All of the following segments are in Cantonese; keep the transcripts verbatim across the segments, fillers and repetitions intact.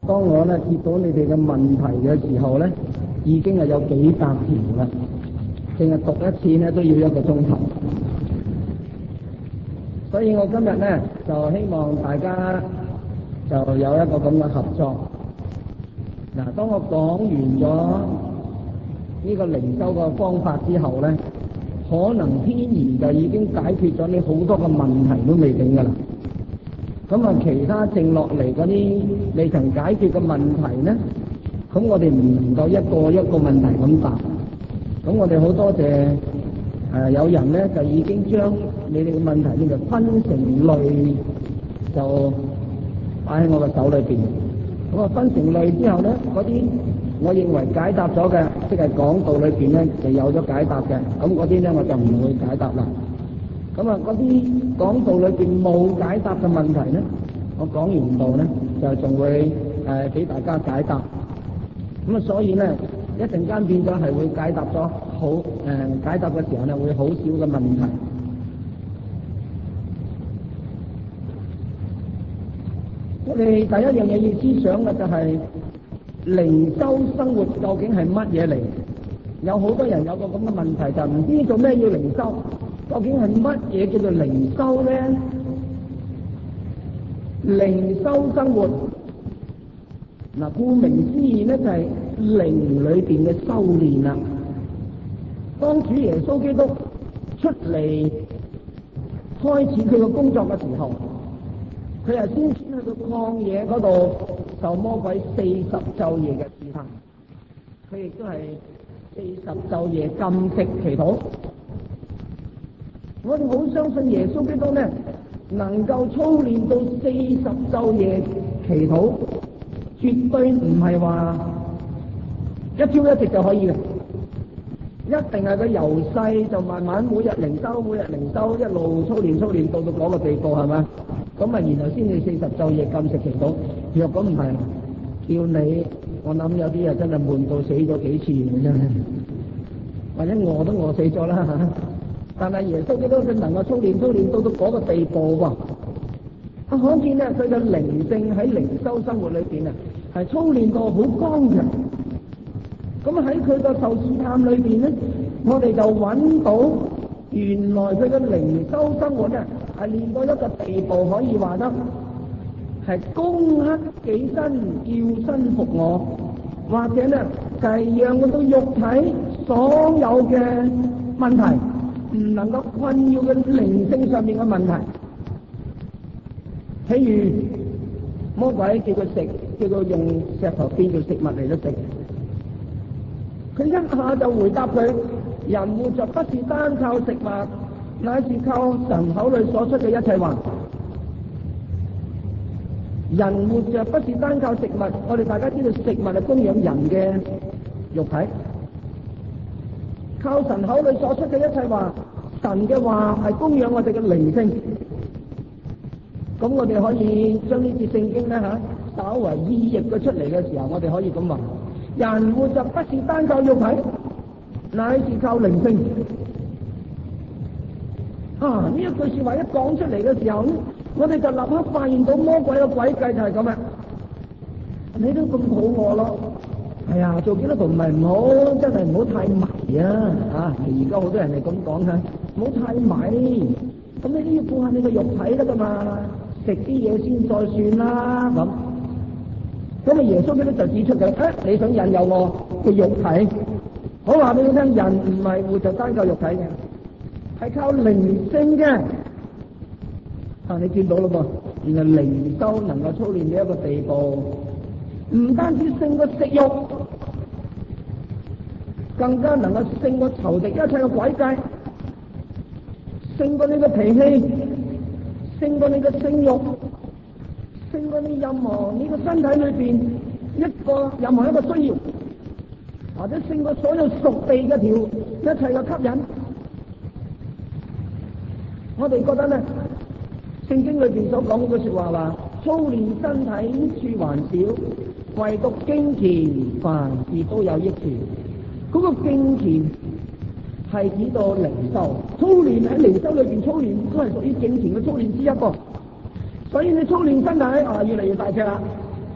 當我咧接到你哋嘅問題嘅時候咧，已經係有幾百條啦，淨係讀一次咧都要一個鐘頭。所以我今日咧就希望大家就有一個咁嘅合作。嗱，當我講完咗呢個靈修嘅方法之後咧，可能天然就已經解決咗你好多嘅問題都未定㗎啦。咁啊，其他剩落嚟嗰啲未曾解決嘅問題咧，咁我哋唔能夠一個一個問題咁答。咁我哋好多謝誒、呃、有人咧就已經將你哋嘅問題咧就分成類，就擺喺我嘅手裏邊。咁啊，分成類之後咧，嗰啲我認為解答咗嘅，即係講道裏邊咧就有咗解答嘅，咁嗰啲咧我就唔會解答啦。咁啊，嗰啲講道裏邊冇解答嘅問題咧，我講完道咧就仲會誒俾、呃、大家解答。咁啊，所以咧一陣間變咗係會解答咗好誒、呃、解答嘅時候咧會好少嘅問題。我哋第一樣嘢要思想嘅就係靈修生活究竟係乜嘢嚟？有好多人有個咁嘅問題，就唔知做咩要靈修。究竟係乜嘢叫做靈修咧？靈修生活嗱，顧名思義咧就係靈裏邊嘅修煉啦。當主耶穌基督出嚟開始佢嘅工作嘅時候，佢係先先去到曠野嗰度受魔鬼四十晝夜嘅試探，佢亦都係四十晝夜禁食祈禱。我哋好相信耶穌基督咧，能夠操練到四十晝夜祈禱，絕對唔係話一朝一夕就可以嘅，一定係佢由細就慢慢每日靈修，每日靈修，一路操練操練到到嗰個地步，係嘛？咁啊，然後先至四十晝夜禁食祈禱。若果唔係，叫你，我諗有啲啊真係悶到死咗幾次嘅真係，或者餓都餓死咗啦嚇。但係耶穌基督佢能夠操練操練到到嗰個地步喎，啊，可見咧佢嘅靈性喺靈修生活裏邊啊，係操練到好剛強。咁喺佢個受試探裏邊咧，我哋就揾到原來佢嘅靈修生活咧係練到一個地步，可以話得係攻克己身，叫身服我，或者咧就係、是、讓佢個肉體所有嘅問題唔能夠困擾嘅靈性上面嘅問題，譬如魔鬼叫佢食，叫佢用石頭變做食物嚟到食，佢一下就回答佢：人活着不是單靠食物，乃是靠神口裏所出嘅一切話。人活着不是單靠食物，我哋大家知道食物係供養人嘅肉體。靠神口裏所出嘅一切話，神嘅話係供養我哋嘅靈性。咁我哋可以將呢節聖經咧吓，稍為意譯佢出嚟嘅時候，我哋可以咁話：人活着不是單靠肉體，乃是靠靈性。啊！呢一句說話一講出嚟嘅時候咧，我哋就立刻發現到魔鬼嘅詭計就係咁啊！你都咁肚餓咯。係啊，做基督徒唔係唔好，真係唔好太迷啊！啊，而家好多人係咁講嘅，唔好太迷。咁你都要顧下你個肉體得噶嘛，食啲嘢先再算啦咁。咁啊，耶穌基督就指出嘅，誒、啊，你想引誘我嘅肉體？我話俾你聽，人唔係活就單靠肉體嘅，係靠靈性嘅。啊，你見到啦噃，原來靈修能夠操練到一個地步。唔單止勝過食慾，更加能夠勝過仇敵一切嘅詭計，勝過你嘅脾氣，勝過你嘅性慾，勝過你任何你嘅身體裏邊一個任何一個需要，或者勝過所有屬地嘅條一切嘅吸引。我哋覺得咧，聖經裏邊所講嗰句說話話，操練身體益處還少，唯獨敬虔凡事都有益處。嗰、那個敬虔係指到靈修，操練喺靈修裏邊操練都係屬於敬虔嘅操練之一個。所以你操練身體啊，越嚟越大隻啦，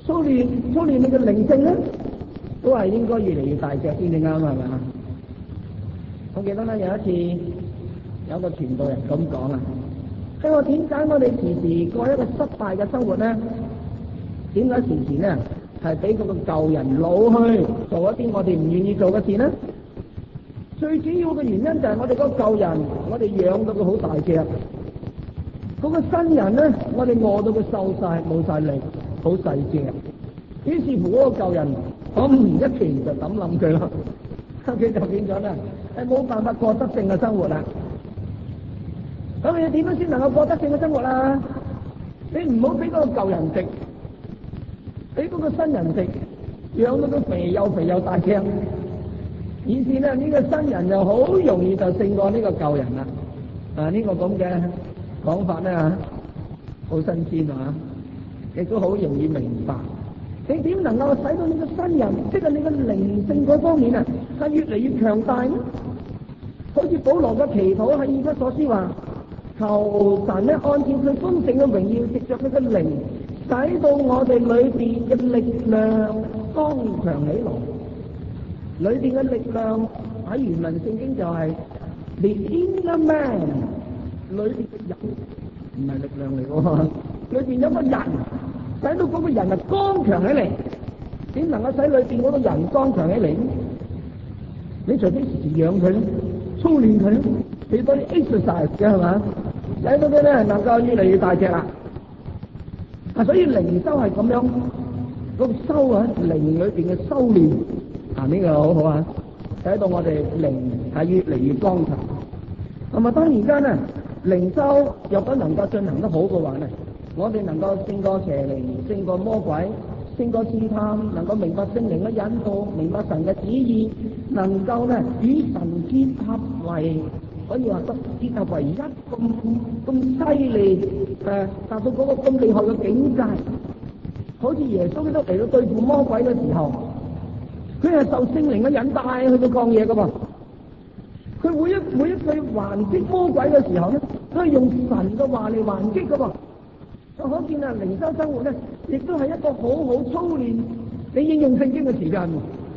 操練操練你嘅靈性咧，都係應該越嚟越大隻先至啱，係咪啊？我記得咧有一次有個傳道人咁講啊，佢話點解我哋時時過一個失敗嘅生活咧？點解時時咧係俾嗰個舊人老去做一啲我哋唔願意做嘅事咧？最主要嘅原因就係我哋嗰個舊人，我哋養到佢好大隻，嗰、那個新人咧，我哋餓到佢瘦晒冇晒力，好細隻。於是乎嗰個舊人，我唔一拳就抌冧佢咯，佢就變咗咧，係冇辦法過得勝嘅生活啦。咁你點樣先能夠過得勝嘅生活啦？你唔好俾嗰個舊人食，俾嗰個新人食，養到佢肥又肥又大隻。以前咧呢、這個新人就好容易就勝過呢個舊人啦。啊，這個、這呢個咁嘅講法咧嚇，好新鮮啊，亦都好容易明白。你點能夠使到你個新人，即係你個靈性嗰方面啊，係越嚟越強大呢？好似保羅嘅祈禱喺以弗所書話，求神咧按照佢豐盛嘅榮耀，藉着佢嘅靈，使到我哋裏邊嘅力量剛強起來。裏邊嘅力量喺原文聖經就係 the inner man， 裏邊嘅人唔係力量嚟嘅，裏邊有個人，使到嗰個人啊剛強起嚟。點能夠使裏邊嗰個人剛強起嚟？你除非時時養佢咧，操練佢咧，俾多啲 exercise 嘅係嘛，使到佢咧能夠越嚟越大隻啦。啊，所以靈修係咁樣，嗰個修啊靈裏邊嘅修練。啊！呢、這個好好啊，使到我哋靈係越嚟越剛強。咁啊，當然間咧，靈修若果能夠進行得好嘅話咧，我哋能夠勝過邪靈、勝過魔鬼、勝過試探，能夠明白聖靈嘅引導，明白神嘅旨意，能夠咧與神結合為，可以話得結合為一，咁咁犀利誒，達到嗰個咁厲害嘅境界。好似耶穌基督嚟到對付魔鬼嘅時候，佢係受聖靈嘅引帶去到曠野噶噃，佢每一每一句還擊魔鬼嘅時候咧，都係用神嘅話嚟還擊噶噃。就可見啊，靈修生活咧，亦都係一個好好操練你應用聖經嘅時間。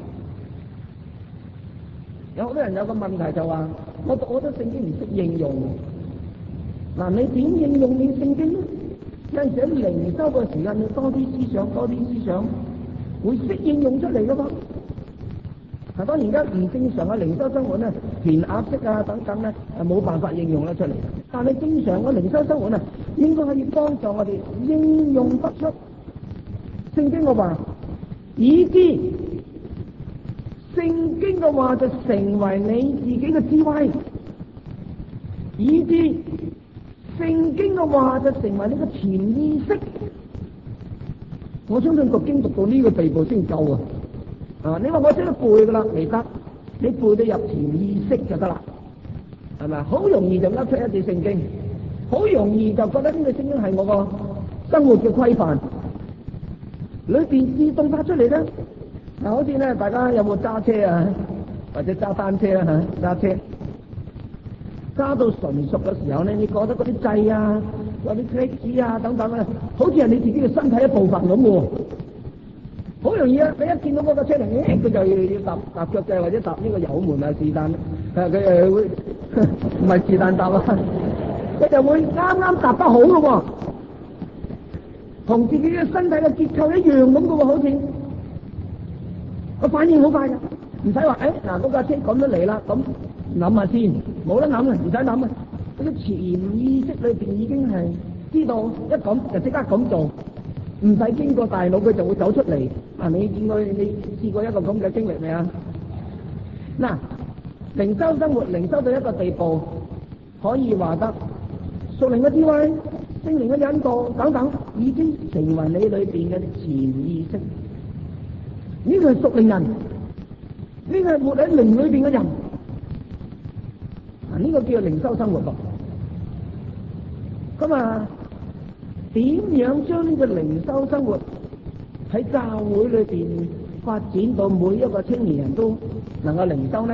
有好多人有個問題就話，我讀好多聖經唔識應用。嗱，你點應用你聖經咧？有陣時喺靈修嘅時間，你多啲思想，多啲思想，會識應用出嚟噶噃。嗱，當然而家唔正常嘅靈修生活咧，填鴨式啊等等咧，係冇辦法應用得出嚟。但係正常嘅靈修生活啊，應該可以幫助我哋應用得出聖經嘅話，以致聖經嘅話就成為你自己嘅智慧，以致聖經嘅話就成為你嘅潛意識。我相信讀經讀到呢個地步先夠啊！啊，你話我識得背噶啦，未得，你背得入潛意識就得啦，係咪？好容易就甩出一節聖經，好容易就覺得呢個聖經係我個生活嘅規範，裏邊自動發出嚟咧。嗱，好似咧，大家有冇揸車啊，或者揸單車啊吓，揸車揸到純熟嘅時候咧，你覺得嗰啲掣啊、嗰啲 clutch 啊等等咧，好似係你自己嘅身體一部分咁嘅。好容易啊！你一見到嗰個車嚟，佢就要要踏踏腳掣或者踏呢個油門啊，是但，誒佢誒會唔係是但踏啊，佢就會啱啱踏得好咯喎，同自己嘅身體嘅結構一樣咁嘅喎，好似個反應好快㗎，唔使話誒嗱嗰架車咁樣嚟啦，咁諗下先，冇得諗啊，唔使諗啊，嗰啲潛意識裏邊已經係知道一咁就即刻咁做。唔使經過大腦，佢就會走出嚟。啊，你見過你試過一個咁嘅經歷未啊？嗱，靈修生活，靈修到一個地步，可以話得屬靈嘅智慧、聖靈嘅引導等等，已經成為你裏邊嘅潛意識。呢個係屬靈人，呢個係活喺靈裏邊嘅人。啊，呢個叫做靈修生活噃。咁啊。點樣將呢個靈修生活喺教會裏邊發展到每一個青年人都能夠靈修呢？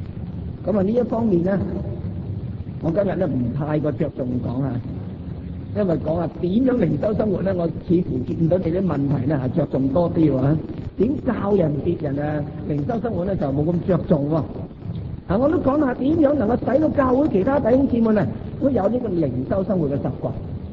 咁啊呢一方面呢，我今日咧唔太過着重講啊， 因為講啊點樣靈修生活咧，我似乎見到你啲問題咧係着重多啲喎。點教人別人啊靈修生活咧就冇咁着重喎。啊，我都講下點樣能夠使到教會其他弟兄姊妹啊都有呢個靈修生活嘅習慣。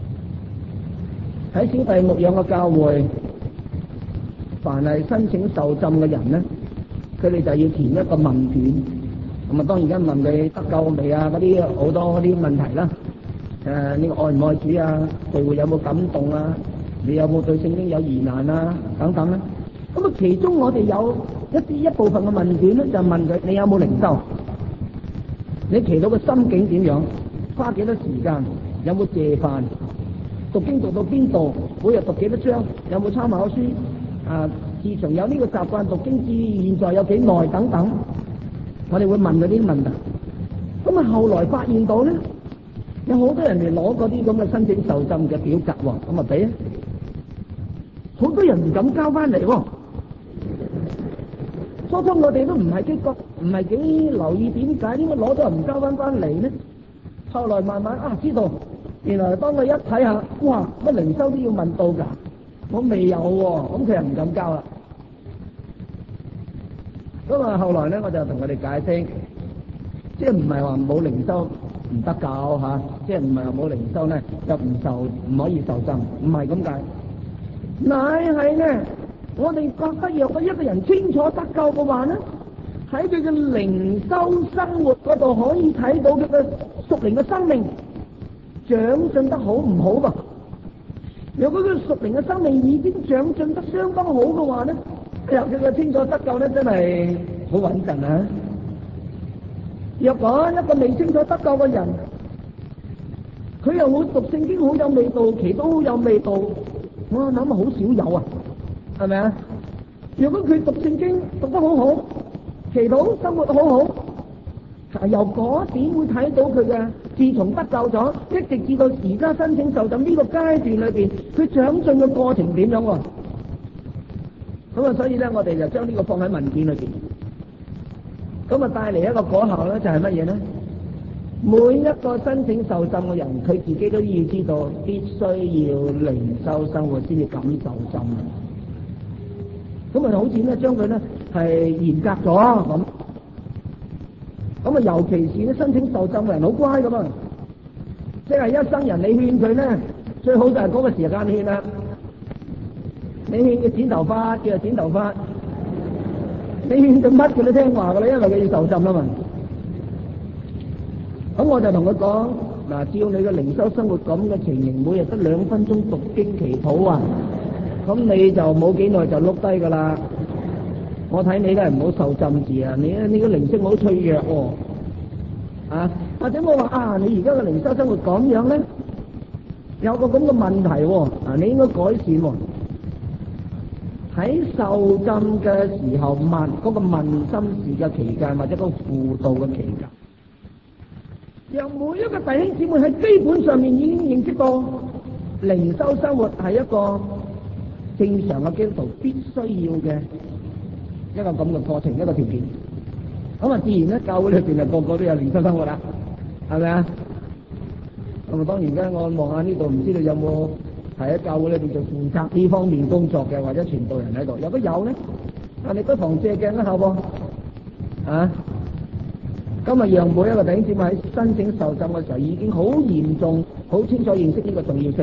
喺小弟牧養嘅教會，凡係申請受浸嘅人咧，佢哋就要填一個問卷。咁啊，當然而家問你得救未啊？嗰啲好多嗰啲問題啦。誒、呃，呢、這個愛唔愛主啊？聚會有冇感動啊？你有冇對聖經有疑難啊？等等啦。咁啊，其中我哋有一啲一部分嘅問卷咧，就問佢你有冇靈修？你祈禱嘅心境點樣？花幾多時間？有冇謝飯？讀經讀到邊度？每日讀幾多章？有冇參考書？啊，自從有呢個習慣讀經至現在有幾耐？等等。我哋會問佢啲問題，咁啊後來發現到咧，有好多人嚟攞嗰啲咁嘅申請受浸嘅表格喎，咁啊俾啊，好多人唔敢交翻嚟喎。初初我哋都唔係幾覺，唔係幾留意點解點解攞咗唔交翻翻嚟呢？後來慢慢啊知道，原來當佢一睇下，哇乜靈修都要問到㗎，我未有喎，咁佢又唔敢交啦。咁啊，後來咧，我就同佢哋解釋，即係唔係話冇靈修唔得救嚇，即係唔係話冇靈修咧就唔受唔可以受浸，唔係咁解。乃係咧，我哋覺得若果一個人清楚得救嘅話咧，喺佢嘅靈修生活嗰度可以睇到佢嘅屬靈嘅生命長進得好唔好噃？如果佢屬靈嘅生命已經長進得相當好嘅話咧，由佢嘅清楚得救咧，真係好穩陣啊！若果一個未清楚得救嘅人，佢又會讀聖經好有味道，祈禱好有味道，我諗好少有啊，係咪啊？如果佢讀聖經讀得好好，祈禱生活好好，由嗰點會睇到佢嘅，自從得救咗，一直至到而家申請受浸呢個階段裏邊，佢長進嘅過程點樣喎？咁啊，所以咧，我哋就將呢個放喺文件裏邊，咁啊帶嚟一個果效咧，就係乜嘢咧？每一個申請受浸嘅人，佢自己都要知道，必須要靈修生活先至敢受浸。咁啊，好似咧將佢咧係嚴格咗咁。咁啊，尤其是咧申請受浸嘅人好乖噶嘛，即係一生人你勸佢咧，最好就係嗰個時間勸啦。你勸佢剪頭髮，叫佢剪頭髮；你勸佢乜佢都聽話噶啦，因為佢要受浸啊嘛。咁我就同佢講，嗱，照你嘅靈修生活咁嘅情形，每日得兩分鐘讀經祈禱啊，咁你就冇幾耐就碌低噶啦。我睇你都係唔好受浸字啊，你你個靈性好脆弱喎，啊，或者我話啊，你而家嘅靈修生活咁樣咧，有個咁嘅問題喎，啊，你應該改善喎。喺受浸嘅時候問嗰個問心事嘅期間，或者嗰個輔導嘅期間，讓每一個弟兄姊妹喺基本上面已經認識到靈修生活係一個正常嘅基督徒必須要嘅一個咁嘅過程，一個條件。咁啊，自然咧，教會裏邊就個個都有靈修生活啦，係咪啊？咁啊，當然而家我望下呢度，唔知道有冇係喺教會裏邊做負責呢方面工作嘅，或者傳道人喺度。如果有咧，啊，你不妨借鏡一下噃，啊！今日讓每一個弟兄姊妹喺申請受浸嘅時候，已經好嚴重、好清楚認識呢個重要性。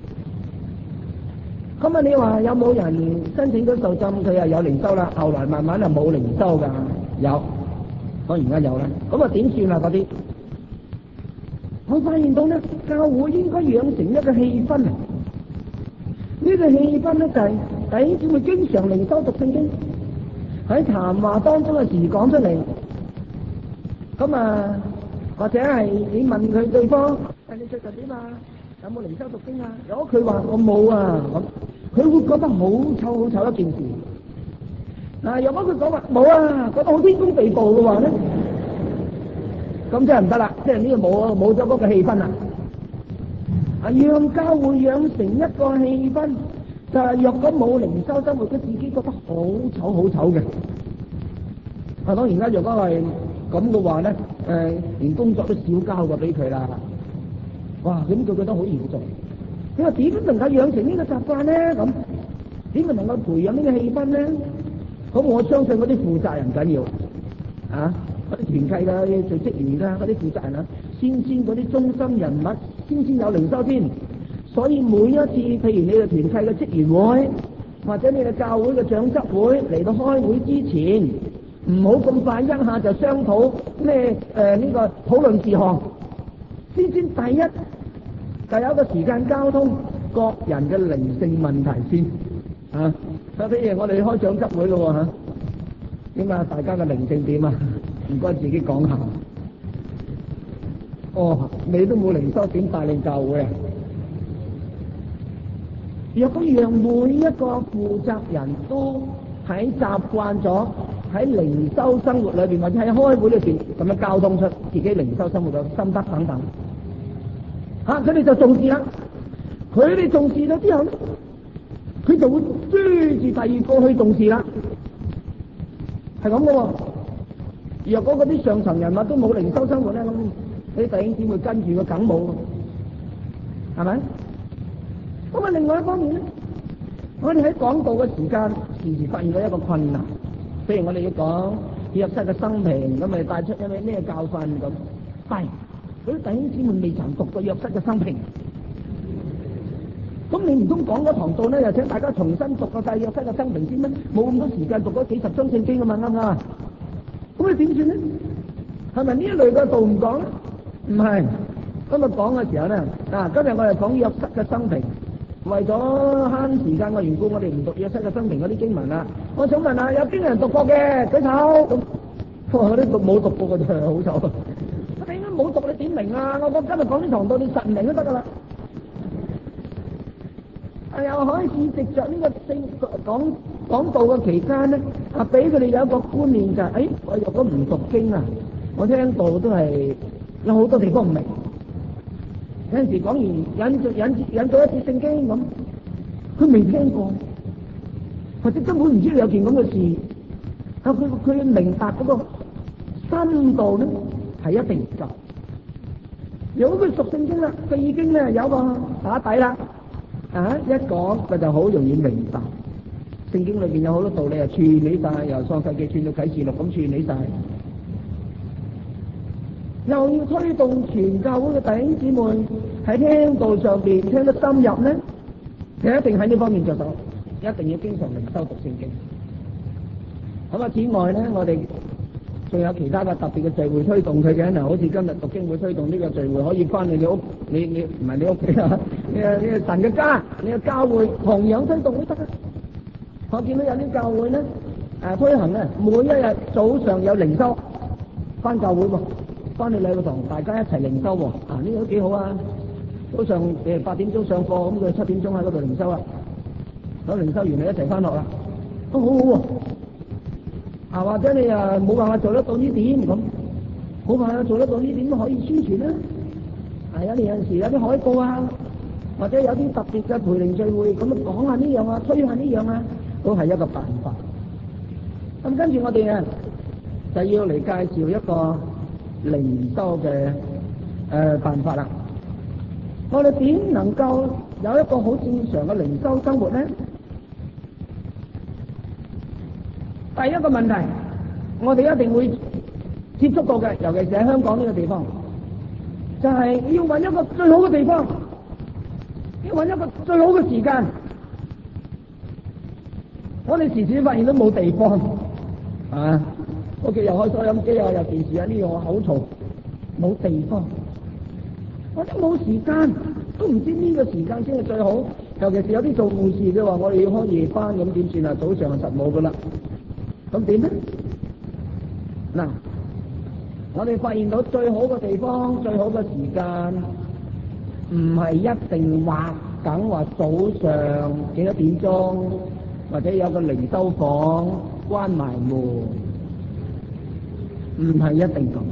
咁啊，你話有冇人申請咗受浸，佢又有靈修啦，後來慢慢就冇靈修噶？有，當然而家有啦。咁啊，點算啊？嗰啲，我發現到咧，教會應該養成一個氣氛。呢個氣氛咧就係弟兄姊妹經常靈修讀聖經，喺談話當中嘅時講出嚟。咁啊，或者係你問佢對方，誒，你最近點啊？有冇靈修讀經啊？如果佢話我冇啊，咁佢會覺得好醜好醜一件事。嗱，如果佢講話冇啊，覺得好天公地道嘅話咧，咁真係唔得啦，即係呢個冇冇咗嗰個氣氛啊！啊，讓教會養成一個氣氛，就係若果冇靈修生活，佢自己覺得好醜好醜嘅。啊，當然啦，若果係咁嘅話咧，誒、呃，連工作都少交過俾佢啦。哇，咁佢覺得好嚴重。 你話點能夠養成呢個習慣咧？咁點能夠培養呢個氣氛咧？咁我相信嗰啲負責人緊要啊，嗰啲團契嘅做職員啦，嗰啲負責人啊，先先嗰啲中心人物先先有靈修先。所以每一次，譬如你哋團契嘅職員會，或者你哋教會嘅長執會嚟到開會之前，唔好咁快一下就商討咩誒呢個討論事項，先先第一就有一個時間交通各人嘅靈性問題先啊。咁譬如我哋開長執會咯嚇，點啊？大家嘅靈性點啊？唔該自己講下。哦，你都冇靈修，點帶領教會啊？若果讓每一個負責人都喺習慣咗喺靈修生活裏邊，或者喺開會裏邊咁樣交通出自己靈修生活嘅心得等等，嚇佢哋就重視啦。佢哋重視咗之後咧，佢就會追住第二個去重視啦。係咁嘅喎。若果嗰啲上層人物都冇靈修生活咧，咁你弟兄姊妹跟住個梗冇，係咪？咁啊，另外一方面咧，我哋喺講道嘅時間，時時發現到一個困難。譬如我哋要講約瑟嘅生平，咁咪帶出因為咩教訓咁？係嗰啲弟兄姊妹未曾讀過約瑟嘅生平，咁你唔通講嗰堂道咧，又請大家重新讀個晒約瑟嘅生平先咩？冇咁多時間讀嗰幾十章聖經啊嘛，啱唔啱啊？咁你點算咧？係咪呢一類嘅道唔講咧？唔係，今日講嘅時候咧，嗱，今日我哋講約瑟嘅生平。為咗慳時間嘅緣故，我哋唔讀約瑟嘅生平嗰啲經文啦。我想問下，有邊個人讀過嘅？舉手。咁，我啲讀冇讀過嘅就係好醜。我哋應該冇讀，你點明啊？我今日講啲堂道，你實明都得噶啦。啊，又可以藉着呢個聖講講道嘅期間咧，啊，俾佢哋有一個觀念就係、是，誒、哎，我若果唔讀經啊，我聽道都係有好多地方唔明。有陣時講完引引引到一節聖經咁，佢未聽過，或者根本唔知有件咁嘅事。啊，佢佢明白嗰個深度咧係一定唔夠。如果佢熟聖經啦，佢已經咧有個打底啦，啊，一講佢就好容易明白。聖經裏邊有好多道理啊，串起晒，由創世記串到啟示錄咁串起晒。又要推動全教會嘅弟兄姊妹喺聽道上邊聽得深入咧，你一定喺呢方面着手，一定要經常靈修讀聖經。咁啊，此外咧，我哋仲有其他嘅特別嘅聚會推動佢嘅，嗱，好似今日讀經會推動呢個聚會，可以翻你哋屋，你你唔係你屋企啊，你係你係神嘅家，你嘅教會同樣推動都得啊。我見到有啲教會咧，誒推行咧，每一日早上有靈修翻教會喎。翻去禮個堂，大家一齊靈修喎，啊，呢個都幾好啊！早上誒八點鐘上課，咁佢七點鐘喺嗰度靈修啊，咁靈修完你一齊翻學啦，都好好喎。啊，或者你啊冇辦法做得到呢點咁，冇辦法做得到呢點都可以宣傳啦。係啊，你有陣時有啲海報啊，或者有啲特別嘅培靈聚會，咁啊講下呢樣啊，推下呢樣啊，都係一個辦法。咁跟住我哋啊，就要嚟介紹一個靈修嘅誒辦法啦。我哋點能夠有一個好正常嘅靈修生活咧？第一個問題，我哋一定會接觸到嘅，尤其是喺香港呢個地方，就係要揾一個最好嘅地方，要揾一個最好嘅時間。我哋時時發現都冇地方啊！屋企又開收音機啊，又電視啊，呢樣我口嘈，冇地方，或者冇時間，都唔知呢個時間先係最好。尤其是有啲做護士嘅話，我哋要開夜班，咁點算啊？早上就實冇噶啦，咁點咧？嗱，我哋發現到最好嘅地方、最好嘅時間，唔係一定話等話早上幾多點鐘，或者有個靈修房關埋門。唔係一定咁。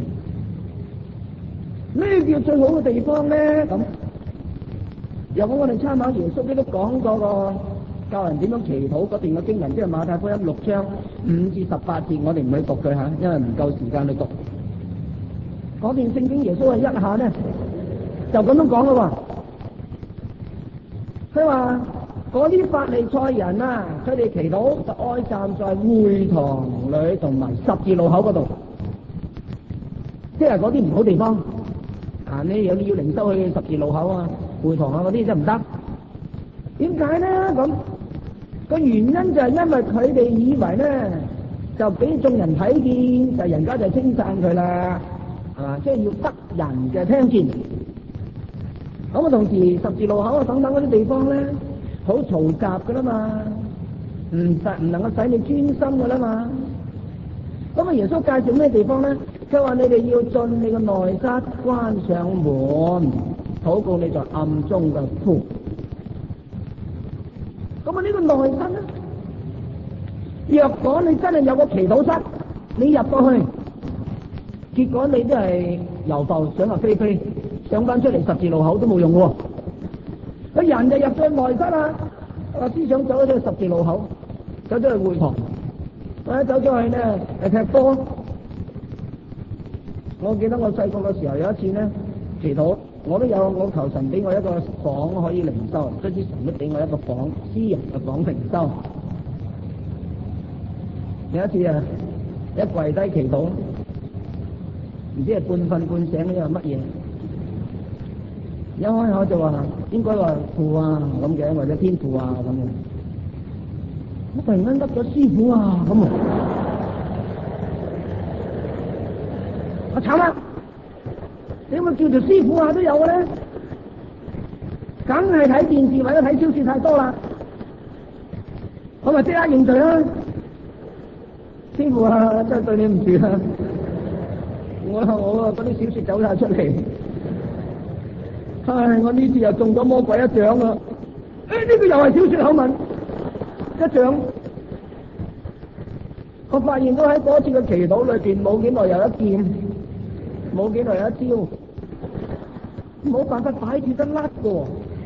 咩叫最好嘅地方咧？咁，如果我哋參考耶穌基督講嗰個教人點樣祈禱嗰段嘅經文，即係馬太福音六章五至十八節，我哋唔去讀佢吓，因為唔夠時間去讀。嗰段聖經耶穌係一下咧就咁樣講啦喎。 佢話嗰啲法利賽人啊，佢哋祈禱就愛站在會堂裏同埋十字路口嗰度，即係嗰啲唔好地方啊！你有要靈修去十字路口啊、會堂啊嗰啲真唔得。點解咧？咁個原因就係因為佢哋以為咧，就俾眾人睇見，就人家就稱讚佢啦，係嘛？即係要得人嘅聽見。咁啊，同時十字路口啊等等嗰啲地方咧，好嘈雜噶啦嘛，唔實唔能夠使你專心噶啦嘛。咁啊，耶穌介紹咩地方咧？佢話你哋要進你個內室，關上門，禱告你在暗中嘅父。咁啊，呢個內室咧，若果你真係有個祈禱室，你入過去，結果你都係遊浮想入非非，上翻出嚟十字路口都冇用喎。個人就入咗內室啦，啊思想走咗去十字路口，走咗去會堂，或者走咗去咧誒踢波。我記得我細個嘅時候有一次咧祈禱，我都有我求神俾我一個房可以靈修，即係神都俾我一個房私人嘅房靈修。有一次啊，一跪低祈禱，唔知係半瞓半醒呢係乜嘢？一開口就話應該話父啊咁嘅，或者天父啊咁嘅。我突然間得咗師傅啊咁啊！我慘啦！點解叫做師傅啊都有嘅咧？梗係睇電視或者睇小說太多啦。我咪即刻認罪啦！師傅啊，真係對你唔住啊！我我嗰啲小說走晒出嚟，唉！我呢次又中咗魔鬼一掌啊！誒，呢個又係小說口吻一掌。我發現都喺嗰次嘅祈禱裏邊，冇幾耐有一劍，冇幾耐有一招，冇辦法擺脫得甩嘅。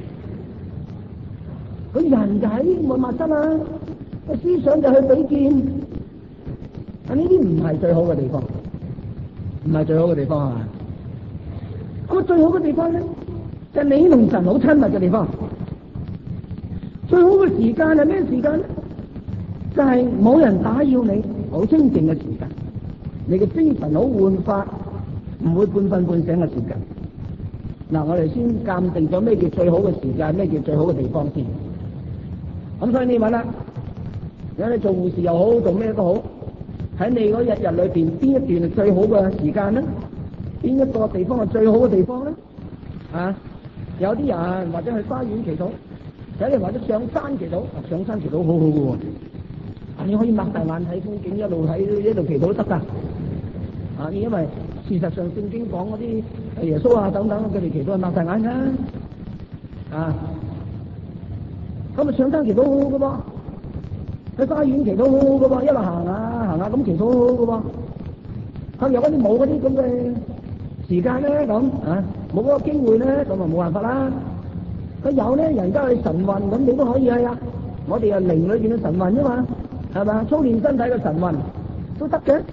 佢人就喺密密室啊，個思想就去比劍。啊！呢啲唔係最好嘅地方，唔係最好嘅地方啊！咁啊，最好嘅地方咧，就係你同神好親密嘅地方。最好嘅時間係咩時間咧？就係冇人打擾你，好清靜嘅時間，你嘅精神好煥發，唔會半瞓半醒嘅時間。嗱，我哋先鑑定咗咩叫最好嘅時間，咩叫最好嘅地方先。咁所以你問啦，如果你做護士又好，做咩都好，喺你嗰日日裏邊邊一段係最好嘅時間咧？邊一個地方係最好嘅地方咧？啊，有啲人或者去花園祈禱，有啲人或者上山祈禱，上山祈禱好好嘅喎。你可以擘大眼睇風景，一路睇一路祈禱都得噶。啊，因為事實上聖經講嗰啲耶穌啊等等，佢哋祈禱係擘大眼噶。啊，咁啊上山祈禱好好嘅噃，去花園祈禱好好嘅噃，一路行下行下咁祈禱好好嘅噃。咁有嗰啲冇嗰啲咁嘅時間咧，咁啊冇嗰個機會咧，咁啊冇辦法啦。佢有咧，人家去神運咁，你都可以去啊。我哋係靈裏邊嘅神運啫嘛。係嘛？操練身體嘅神運都得嘅。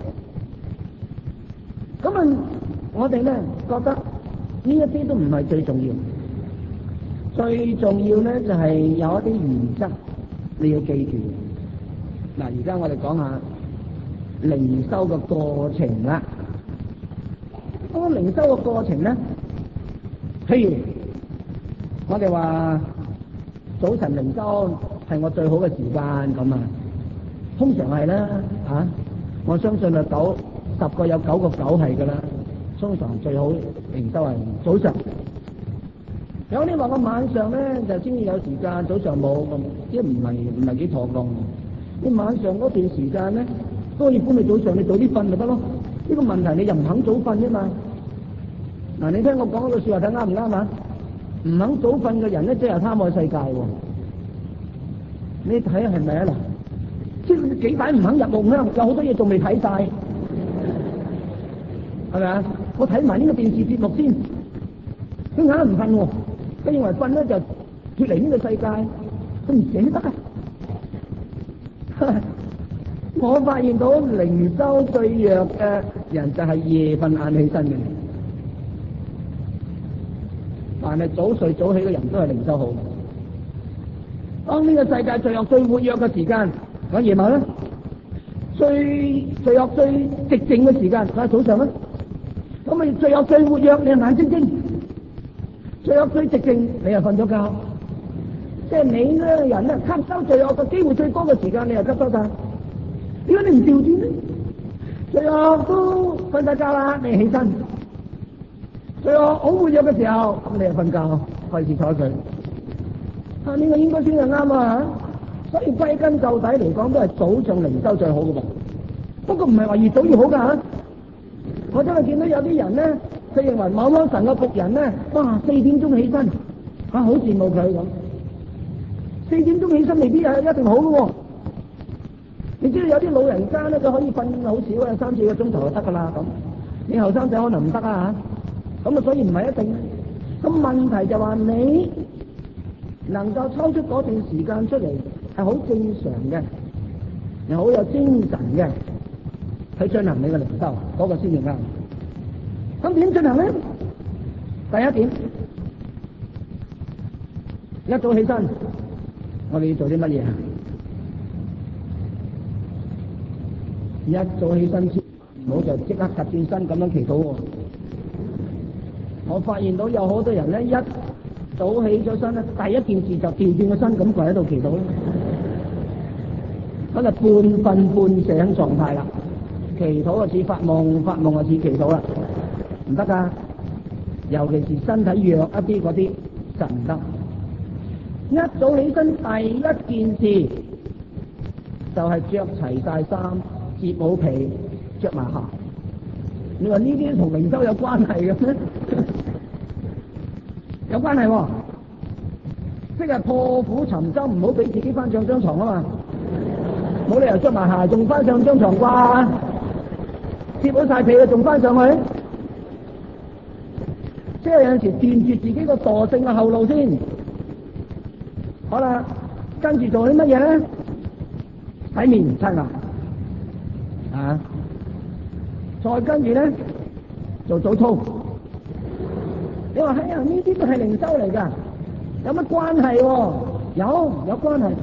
咁啊，我哋咧覺得呢一啲都唔係最重要，最重要咧就係有一啲原則你要記住。嗱，而家我哋講下靈修嘅過程啦。嗰個靈修嘅過程咧，譬如我哋話早晨靈修係我最好嘅時間咁啊。通常係啦，啊，我相信啊九十個有九個九係噶啦。通常最好靈修係早上。有啲話我晚上咧就先至有時間，早上冇咁，即係唔係唔係幾妥當。你晚上嗰段時間咧，當然歡你早上你早啲瞓咪得咯。呢個問題你又唔肯早瞓啫嘛。嗱，你聽我講嗰句說話睇啱唔啱啊？唔肯早瞓嘅人咧，即係貪愛世界喎。你睇下係咪啊嗱？即係幾擺唔肯入夢鄉，有好多嘢仲未睇晒，係咪啊？我睇埋呢個電視節目先，佢硬係唔瞓喎，佢認為瞓咧就脫離呢個世界，佢唔捨得啊！我發現到靈修最弱嘅人就係夜瞓晏起身嘅，但係早睡早起嘅人都係靈修好。 當呢個世界罪惡最活躍嘅時間，講夜晚啦；最罪惡最寂靜嘅時間，講早上啦。咁咪罪惡最活躍，你係眼睛睛；罪惡最寂靜，你又瞓咗覺。即係你呢個人咧，吸收罪惡嘅機會最多嘅時間，你又吸收晒。點解你唔調轉呢？罪惡都瞓晒覺啦，你起身；罪惡好活躍嘅時候，咁你又瞓覺，費事睬佢。啊，呢個應該先係啱啊！所以歸根究底嚟講，都係早上靈修最好嘅噃。不過唔係話越早越好噶吓。我真係見到有啲人咧，佢認為某某神嘅僕人咧，哇四點鐘起身，啊好羨慕佢咁。四點鐘起身未必係一定好嘅喎。你知道有啲老人家咧，佢可以瞓好少啊，三四個鐘頭就得噶啦咁。你後生仔可能唔得啊吓。咁啊，所以唔係一定。咁問題就話你能夠抽出嗰段時間出嚟，係好正常嘅，又好有精神嘅，去進行你嘅靈修，嗰個先至啱。咁點進行咧？第一點，一早起身，我哋要做啲乜嘢啊？一早起身先，唔好就即刻趌轉身咁樣祈禱喎。我發現到有好多人咧，一早起咗身咧，第一件事就調轉個身咁跪喺度祈禱咧，嗰就半瞓半醒狀態啦。祈禱就似發夢，發夢就似祈禱啦，唔得噶。尤其是身體弱一啲嗰啲就唔得。一早起身第一件事就係着齊晒衫，摺好被，着埋鞋。你話呢啲同靈修有關係嘅咩？有關係喎，即係破釜沉舟，唔好俾自己翻上張床啊嘛！冇理由着埋鞋仲翻上張床啩？摺好晒被啊，仲翻上去？即係有陣時斷絕自己個惰性嘅後路先。好啦，跟住做啲乜嘢咧？洗面刷牙啊！再跟住咧做早操。你話哎呀，呢啲都係靈修嚟噶，有乜關係？有有關係，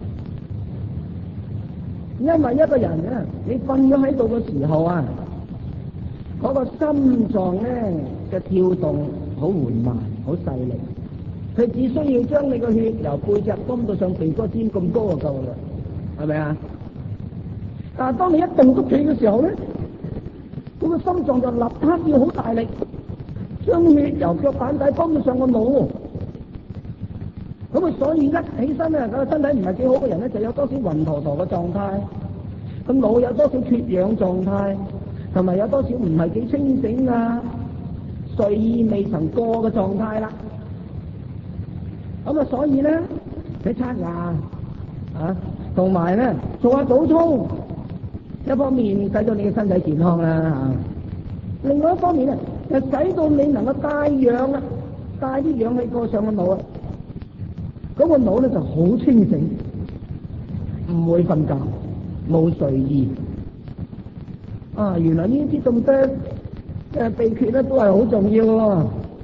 因為一個人啊，你瞓咗喺度嘅時候啊，嗰個心臟咧嘅跳動好緩慢，好細力，佢只需要將你個血由背脊泵到上鼻哥尖咁高就夠啦，係咪啊？但係當你一動足企嘅時候咧，嗰個心臟就立刻要好大力，將血由腳板底泵到上個腦。咁啊，所以一起身咧，個身體唔係幾好嘅人咧，就有多少暈陀陀嘅狀態，咁腦有多少缺氧狀態，同埋有多少唔係幾清醒啊，睡意未曾過嘅狀態啦。咁啊，所以咧，你刷牙啊，同埋咧做下早操，一方面使到你嘅身體健康啦啊，另外一方面咧，就使到你能夠帶氧啊，帶啲氧氣過上個腦啊。咁個腦咧就好清醒，唔會瞓覺，冇睡意。啊，原來呢啲咁多嘅秘訣咧都係好重要喎。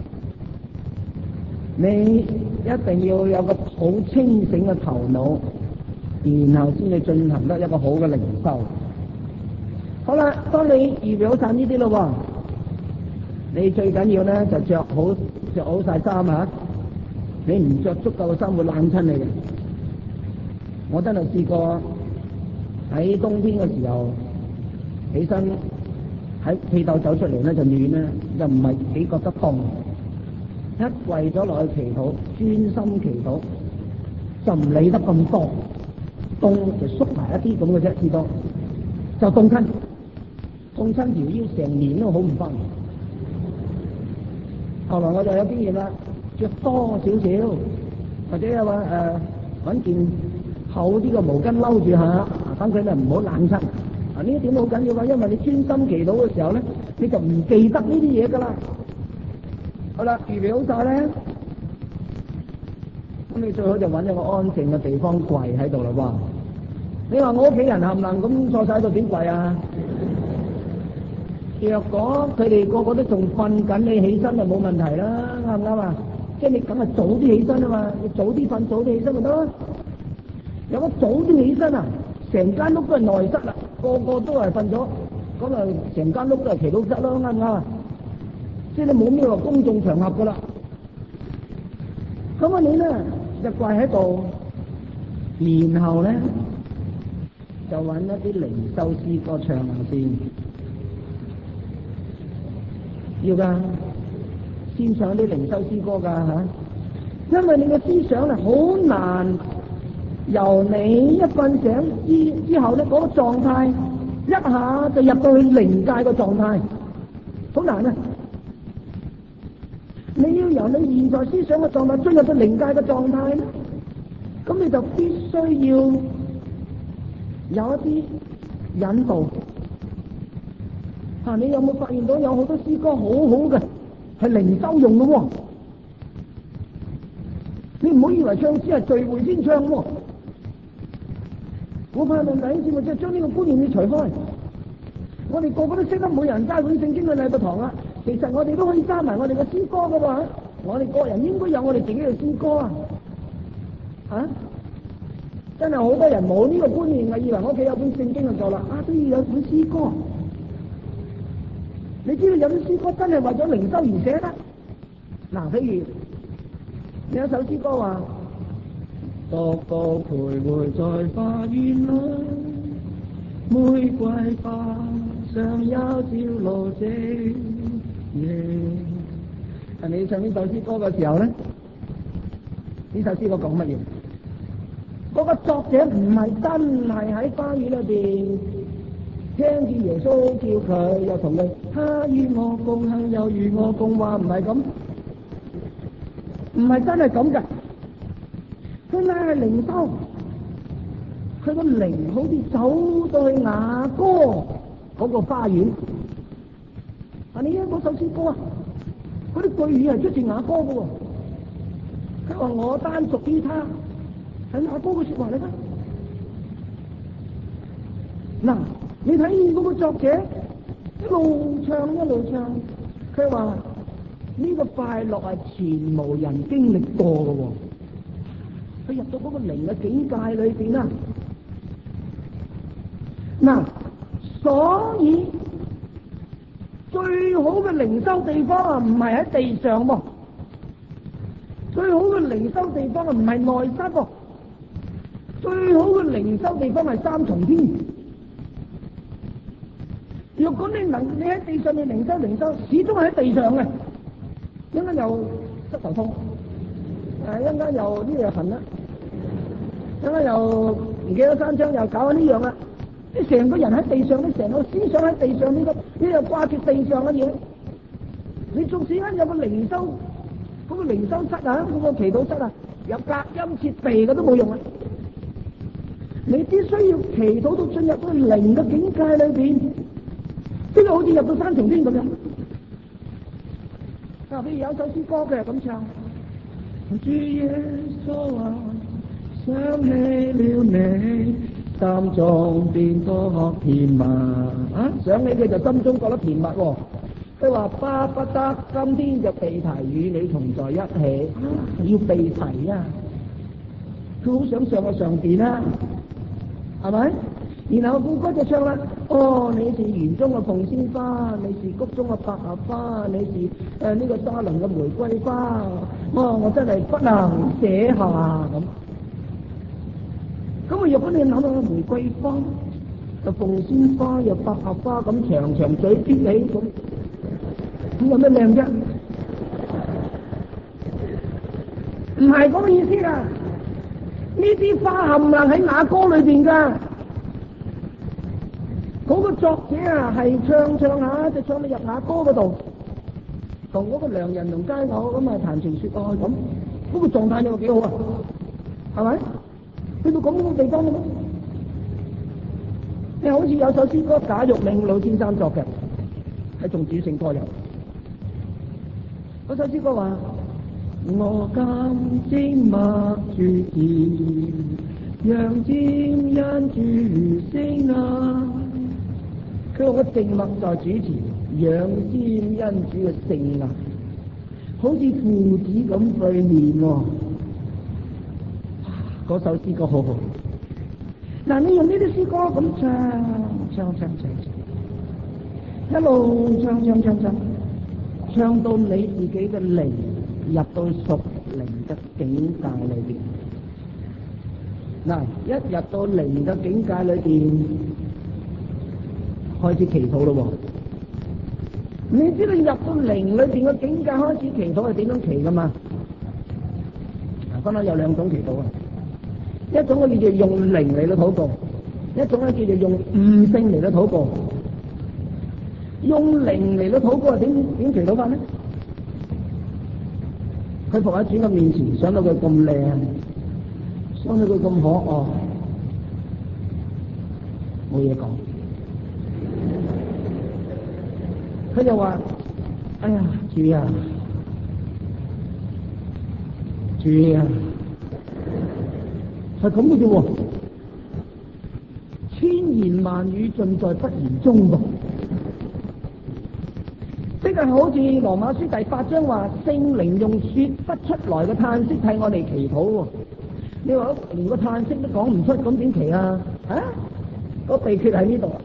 你一定要有個好清醒嘅頭腦，然後先至進行得一個好嘅靈修。好啦，當你預備好晒呢啲咯，你最緊要咧就着好着好晒衫啊！你唔着足夠嘅衫會冷親你嘅。我真係試過喺冬天嘅時候起身喺被竇走出嚟咧就暖啦，又唔係幾覺得凍。一跪咗落去祈禱，專心祈禱，就唔理得咁多，凍就縮埋一啲咁嘅啫，至多就凍親，凍親條腰成年都好唔翻。後來我就有經驗啦。着多少少，或者話誒揾件厚啲嘅毛巾摟住下，等佢咧唔好冷親。啊，呢一點好緊要㗎，因為你專心祈禱嘅時候咧，你就唔記得呢啲嘢㗎啦。好啦，預備好晒咧，咁你最好就揾一個安靜嘅地方跪喺度啦喎。你話我屋企人冚唪唥咁坐晒喺度點跪啊？若果佢哋個個都仲瞓緊，你起身就冇問題啦，啱唔啱啊？即係你梗係早啲起身啊嘛，你早啲瞓，早啲起身咪得咯。 有個早啲起身啊，成間屋都係內室啦，個個都係瞓咗，咁啊成間屋都係祈禱室咯，啱唔啱啊？即係你冇咩話公眾場合噶啦，咁啊你咧就跪喺度，然後咧就揾一啲靈修詩歌唱下先，要噶，先唱啲靈修詩歌噶吓，因為你嘅思想咧好難由你一瞓醒之之後咧嗰個狀態一下就入到去靈界個狀態，好難啊！你要由你現在思想嘅狀態進入到靈界嘅狀態咧，咁你就必須要有一啲引導。啊，你有冇發現到有好多詩歌好好嘅，係靈修用嘅喎？你唔好以為唱詩係聚會先唱喎。我怕問弟兄姊妹，即係將呢個觀念要除開。我哋個個都識得，每人揸本聖經嘅禮拜堂啦。其實我哋都可以揸埋我哋嘅詩歌噶喎。我哋個人應該有我哋自己嘅詩歌啊！啊，真係好多人冇呢個觀念啊，以為我屋企有本聖經就夠啦。啊，都要有本詩歌。你知道有啲詩歌真係為咗靈修而寫得。嗱，譬如有一首詩歌話：獨步徘徊在花園裏，玫瑰花上有朝露夕夜。係你唱呢首詩歌嘅時候咧，呢首詩歌講乜嘢？嗰個作者唔係真係喺花園裏邊聽見耶穌叫佢，又同佢他與我共行，又與我共話，唔係咁，唔係真係咁噶。佢乃係靈修，佢個靈好似走到去雅歌嗰個花園。啊，你聽嗰首詩歌啊，嗰啲句語係出自雅歌嘅喎。佢話我單屬於他，係雅歌嘅說話嚟噶。嗱，你睇嗰個作者一路唱一路唱，佢話呢個快樂係前無人經歷過嘅喎。佢入到嗰個靈嘅境界裏邊啦。嗱，所以最好嘅靈修地方啊，唔係喺地上喎。最好嘅靈修地方啊，唔係內室喎。最好嘅靈修地方係三重天。如果你能你喺地上面靈修靈修，始終係喺地上嘅，一陣間又膝頭痛，誒一陣間又呢樣痕啦，一陣間又唔記得閂窗，又搞緊呢樣啦。你成個人喺地上，你成個思想喺地上，呢個你又掛住地上嘅嘢。你縱使間有個靈修嗰個靈修室啊，嗰個祈禱室啊，有隔音設備嘅都冇用啊！你必須要祈禱到進入到靈嘅境界裏邊，即係好似入到三重天咁樣。啊，譬如有首詩歌嘅咁唱：主耶穌啊，想起了你，心中變多甜蜜。啊，想起佢就心中覺得甜蜜喎。佢話巴不得今天就被提與你同在一起。啊，要被提啊！佢好想上去上邊啊！係咪？然後副歌就唱啦，哦，你是園中嘅鳳仙花，你是谷中嘅百合花，你是誒呢、呃這個沙崙嘅玫瑰花，哦，我真係不能寫下咁。咁啊，若果你諗下玫瑰花，又鳳仙花，又百合花，咁長長嘴撇起咁，咁有咩靚啫？唔係嗰個意思啊！呢啲花冚唪唥喺雅歌裏邊噶，嗰、那個作者啊係唱唱下就唱到入雅歌嗰度，同嗰個良人同佳偶咁啊談情說愛咁，嗰、那個狀態你話幾好啊？係咪？去到咁嘅地方嘅咩？你好似有首詩歌，賈玉銘老先生作嘅，係從主聖歌入。嗰首詩歌話：我今靜默主持，讓漸因主聲啊。佢話我靜默在主持，讓漸因主嘅聲啊，好似父子咁對面喎。嗰首詩歌好好， 嗱，你用呢啲詩歌咁唱唱唱唱唱，一路唱唱唱唱，唱到你自己嘅靈入到屬靈嘅境界裏邊。嗱，一入到靈嘅境界裏邊，開始祈禱咯喎。你知道入到靈裏邊嘅境界開始祈禱係點樣祈噶嘛？嗱，分開有兩種祈禱啊，一種咧叫做用靈嚟到禱告，一種咧叫做用悟性嚟到禱告。用靈嚟到禱告係點點祈禱法咧？佢伏喺主嘅面前，想到佢咁靚，想到佢咁可愛，冇嘢講。佢就話：哎呀，主啊，主啊，係咁嘅啫喎，千言萬語盡在不言中噃。即係好似羅馬書第八章話，聖靈用說不出來嘅嘆息替我哋祈禱喎。你話連個嘆息都講唔出，咁點祈啊？啊，個秘訣喺呢度啊，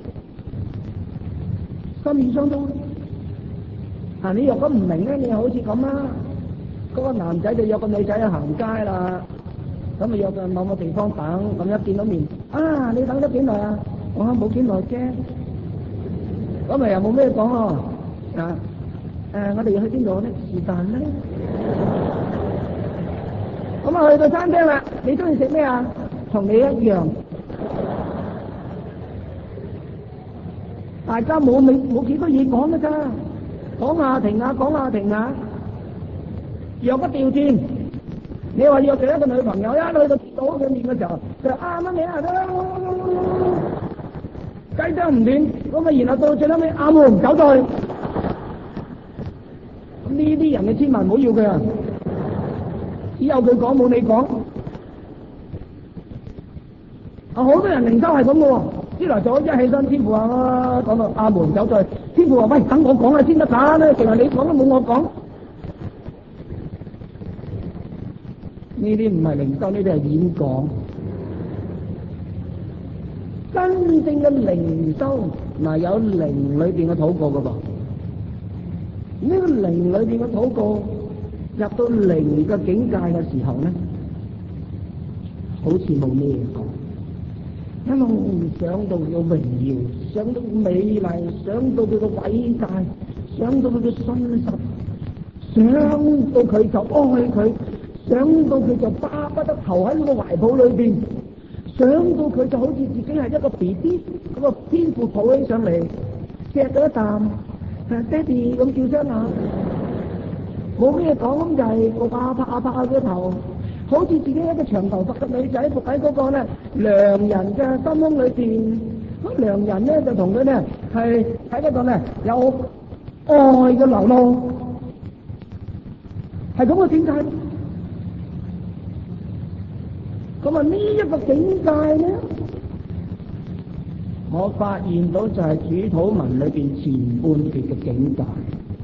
心意相通。啊！你若果唔明咧，你好似咁啊，嗰、那個男仔就約個女仔去行街啦，咁咪約個某個地方等，咁一見到面，啊！你等咗幾耐啊？我冇幾耐啫，咁咪又冇咩講咯，啊！誒、呃，我哋要去邊度咧？是但咧，咁啊去到餐廳啦，你中意食咩啊？同你一樣，大家冇冇冇幾多嘢講噶咋？講下停下，講下停下，若不調轉，你話約咗一個女朋友，一去到見到佢面嘅時候，就啱乜嘢啊？雞啄唔斷，咁啊，然後到最後尾啱門走咗去，咁呢啲人你千萬唔好要佢啊！只有佢講冇你講，啊，好多人靈修係咁嘅喎。之來咗一起身，天父話啦，講到阿門走咗去，天父話：喂，等我講啦先得㗎咧，淨係你講都冇我講。呢啲唔係靈修，呢啲係演講。真正嘅靈修嗱，有靈裏邊嘅禱告㗎噃。呢個靈裏邊嘅禱告入到靈嘅境界嘅時候咧，好似冇咩嘢講。一路想到佢嘅榮耀，想到美麗，想到佢嘅偉大，想到佢嘅信實，想到佢就愛佢，想到佢就巴不得投喺佢個懷抱裏邊，想到佢就好似自己係一個 B B， 咁個天父抱起上嚟，錫咗一啖，誒爹哋咁叫聲啊，冇咩講咁就係個拍拍拍下個頭。好似自己一個長頭髮嘅女仔伏喺嗰個咧良人嘅心胸裏邊，咁良人咧就同佢咧係喺嗰度咧有愛嘅流露，係咁嘅境界。咁啊呢一個境界咧，我發現到就係主禱文裏邊前半段嘅境界。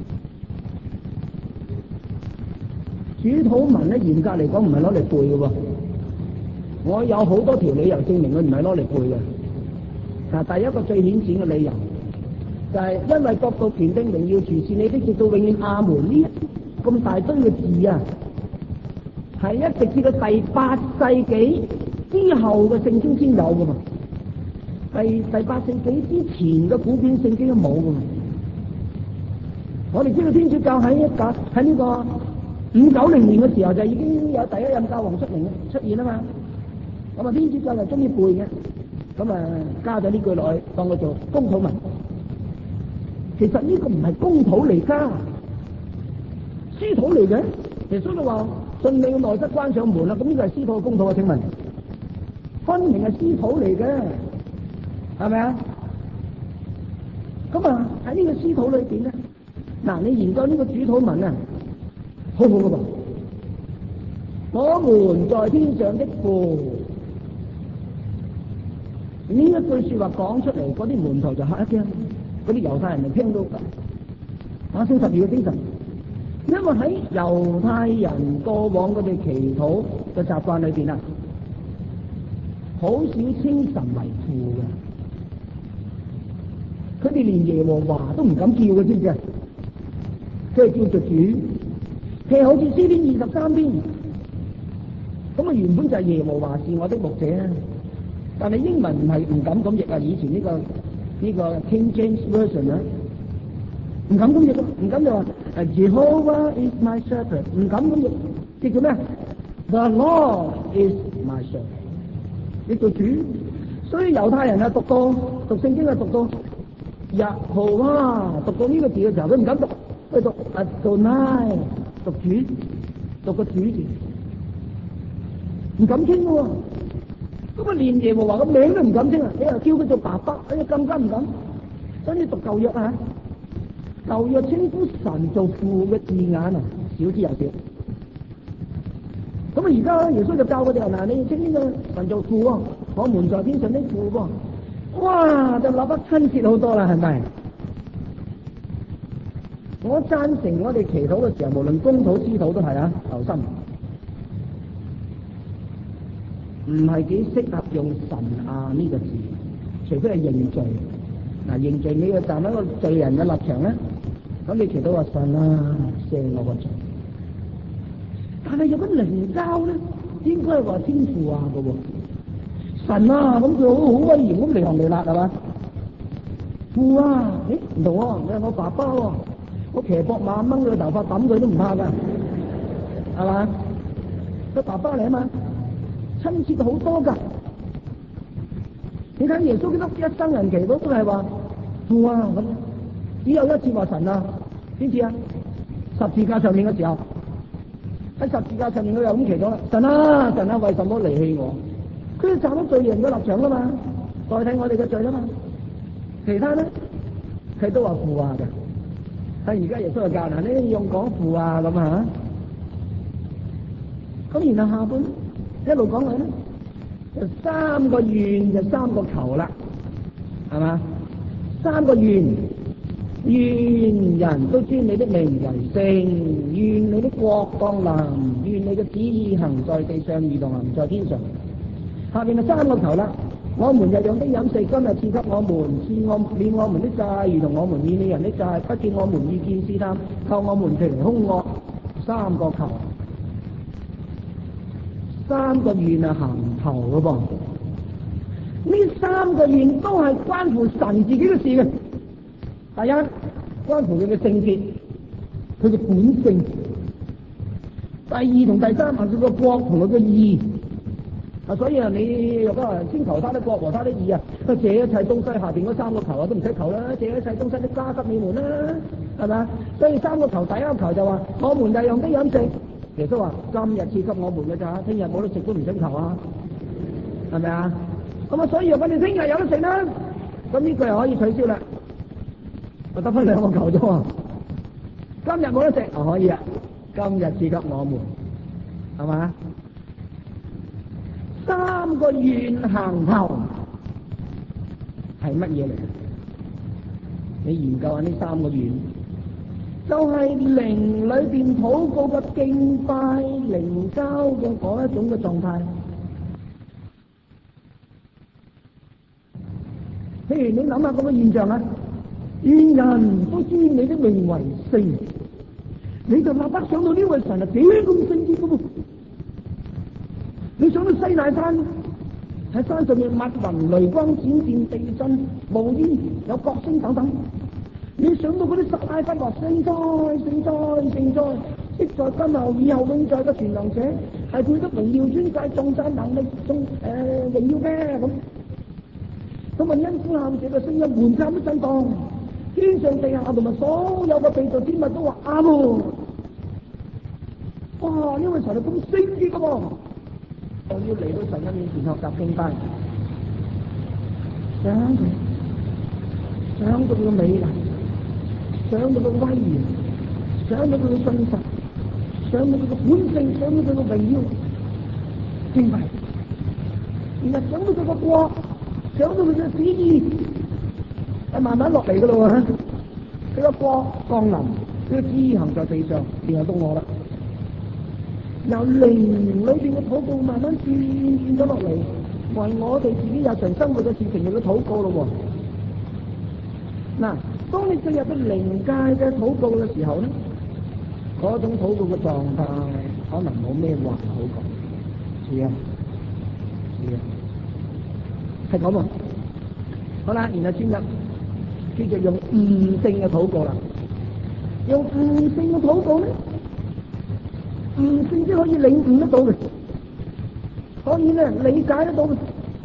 主禱文咧，嚴格嚟講唔係攞嚟背嘅喎。我有好多條理由證明佢唔係攞嚟背嘅。嗱，第一個最顯淺嘅理由就係、是、因為國度權柄榮耀全是你的，直到永遠阿門呢咁大堆嘅字啊，係一直至到第八世紀之後嘅聖經先有嘅嘛。第第八世紀之前嘅古卷聖經都冇嘅嘛。我哋知道天主教喺一架喺呢個五九零年嘅時候就已經有第一任教皇出嚟出現啊嘛，咁啊天主教就中意背嘅，咁啊加咗呢句落去當佢做公禱文。其實呢個唔係公禱嚟噶，私禱嚟嘅。耶穌就話：順你嘅內室關上門啦，咁呢個係私禱公禱啊？請問，分明係私禱嚟嘅，係咪啊？咁啊喺呢個私禱裏邊咧，嗱你研究呢個主禱文啊。好好噶噃，我們在天上的父，呢一句說話講出嚟，嗰啲門徒就嚇一驚，嗰啲猶太人就聽到打消十二個精神，因為喺猶太人過往佢哋祈禱嘅習慣裏邊啊， 好少稱神為父嘅，佢哋連耶和華都唔敢叫嘅，知唔知啊？佢係叫做主，譬如好似詩篇二十三篇，咁啊原本就係耶和華是我的牧者啊，但係英文唔係唔敢咁譯啊，以前呢、這個呢、這個 King James Version 啊，唔敢咁譯，唔敢就話 Jehovah is my shepherd， 唔敢咁譯，譯做咩 ？The Lord is my shepherd， 譯做主。所以猶太人啊讀到讀聖經啊讀到日號啊，讀到呢個字嘅時候，佢唔敢讀，佢讀 Adonai， 讀主，讀個主字，唔敢稱喎。咁啊連耶和華個名都唔敢稱啊！你又叫佢做爸爸，你更加唔敢。所以讀舊約啊，舊約稱呼神做父嘅字眼啊，少之又少。咁啊而家耶穌就教佢哋嗱，你要稱呢個神做父喎，我們在天上的父喎。哇！就立得親切好多啦，係咪？我贊成我哋祈禱嘅時候，無論公禱私禱都係啊，留心，唔係幾適合用神啊呢個字，除非係認罪。嗱，認罪你要站喺個罪人嘅立場咧，咁你祈禱話神啊，赦我個罪。但係有乜靈交咧，應該係話天父啊嘅喎。神啊，咁佢好好威嚴咁離行離辣係嘛？父啊，誒唔同喎，你係我爸爸喎、啊，我騎膊馬掹佢個頭髮揼佢都唔怕㗎，係嘛？佢爸爸嚟啊嘛，親切好多㗎。你睇耶穌基督一生人祈禱都係話父啊咁，只有一次話神啊，邊次啊？十字架上面嘅時候，喺十字架上面佢又咁祈禱啦，神啊神啊，為什麼離棄我？佢要站喺罪人嘅立場啊嘛，代替我哋嘅罪啊嘛。其他咧，佢都話父啊嘅。但而家耶穌就教嗱，你用講父啊咁啊，咁然後下半一路講落咧，就三個願就三個求啦，係嘛？三個願，願人都尊你的名為聖，願你的國降臨，願你嘅旨意行在地上如同行在天上。下面係三個求啦，我們日用的飲食今日賜給我們，賜我免我們的債，如同我們免了人的債，不叫我們遇見試探，救我們脫離兇惡。三個求，三個願啊行頭嘅噃，呢三個願都係關乎神自己嘅事嘅。第一，關乎佢嘅聖潔，佢嘅本性；第二同第三係佢個國同佢嘅義。啊，所以啊，你若果話先求他的國和他的義啊，這一切東西下邊嗰三個求啊都唔使求啦，這一切東西都加給你們啦，係咪？所以三個求，第一個求就話我們日用的飲食，耶穌話今日賜給我們嘅咋，聽日冇得食都唔想求啊，係咪啊？咁啊，所以如果你聽日有得食啦，咁呢句又可以取消啦，我得翻兩個求啫喎。今日冇得食啊，可以啊，今日賜給我們，係嘛？三個願行頭係乜嘢嚟？你研究下呢三個願，就係靈裏邊禱告嘅敬拜靈交嘅嗰一種嘅狀態。譬如你諗下咁嘅現象啊，願人都尊你的名為聖，你就立刻想到呢位神啊，幾咁聖潔嘅喎。你想到西奈山喺山上面密雲雷光閃電地震冒煙有角聲等等，你想到嗰啲十大君王聖哉聖哉聖哉，昔在今後以後永在嘅全能者，係配得榮耀尊貴頌讚能力頌誒榮耀嘅咁。咁啊因呼喊者嘅聲音門檻都震盪，天上地下同埋所有嘅被造之物都話阿門。哇！呢位神係咁聖潔嘅喎。我要嚟到神嘅面前學習敬拜，想佢，想到佢嘅美麗，想到佢嘅威嚴，想到佢嘅信實，想到佢嘅本性，想到佢嘅榮耀，敬拜。然後想到佢嘅國，想到佢嘅旨意，係慢慢落嚟噶咯喎，佢個國降臨，佢嘅旨意行在地上，然後到我啦。由靈裏邊嘅禱告慢慢轉轉咗落嚟， 為我哋自己日常生活嘅事情嚟到禱告咯喎。嗱，當你進入到靈界嘅禱告嘅時候咧，嗰種禱告嘅狀態可能冇咩話好講。係啊，係啊，係咁喎。好啦，然後進入叫做用悟性嘅禱告啦。用悟性嘅禱告咧，悟性先可以領悟得到嘅，可以咧理解得到嘅。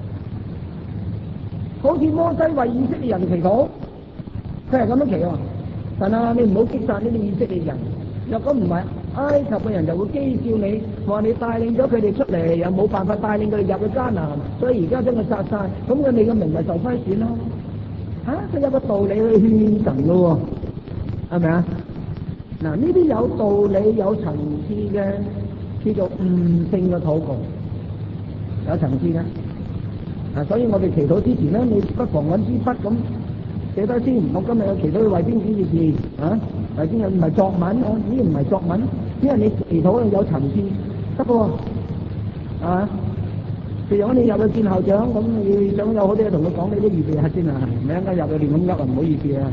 好似摩西為以色列人祈禱，佢係咁樣祈喎：神啊，你唔好擊殺呢啲以色列人，若果唔係，埃及嘅人就會譏笑你，話你帶領咗佢哋出嚟，又冇辦法帶領佢哋入去迦南，所以而家將佢殺晒，咁佢哋嘅名咪受虧損咯。嚇、啊，佢有個道理去勸神嘅喎，係咪啊？嗱，呢啲有道理、有層次嘅叫做悟性嘅禱告，有層次嘅。嗱，所以我哋祈禱之前咧，你不妨揾支筆咁寫低先。我今日嘅祈禱為邊件事事啊？為邊個唔係作文？我呢啲唔係作文，因為你祈禱有層次得喎，係嘛？譬如講你入去見校長，咁你想有好多嘢同佢講，你都預備下先啊！唔係一間入去亂咁噏啊，唔好意思啊。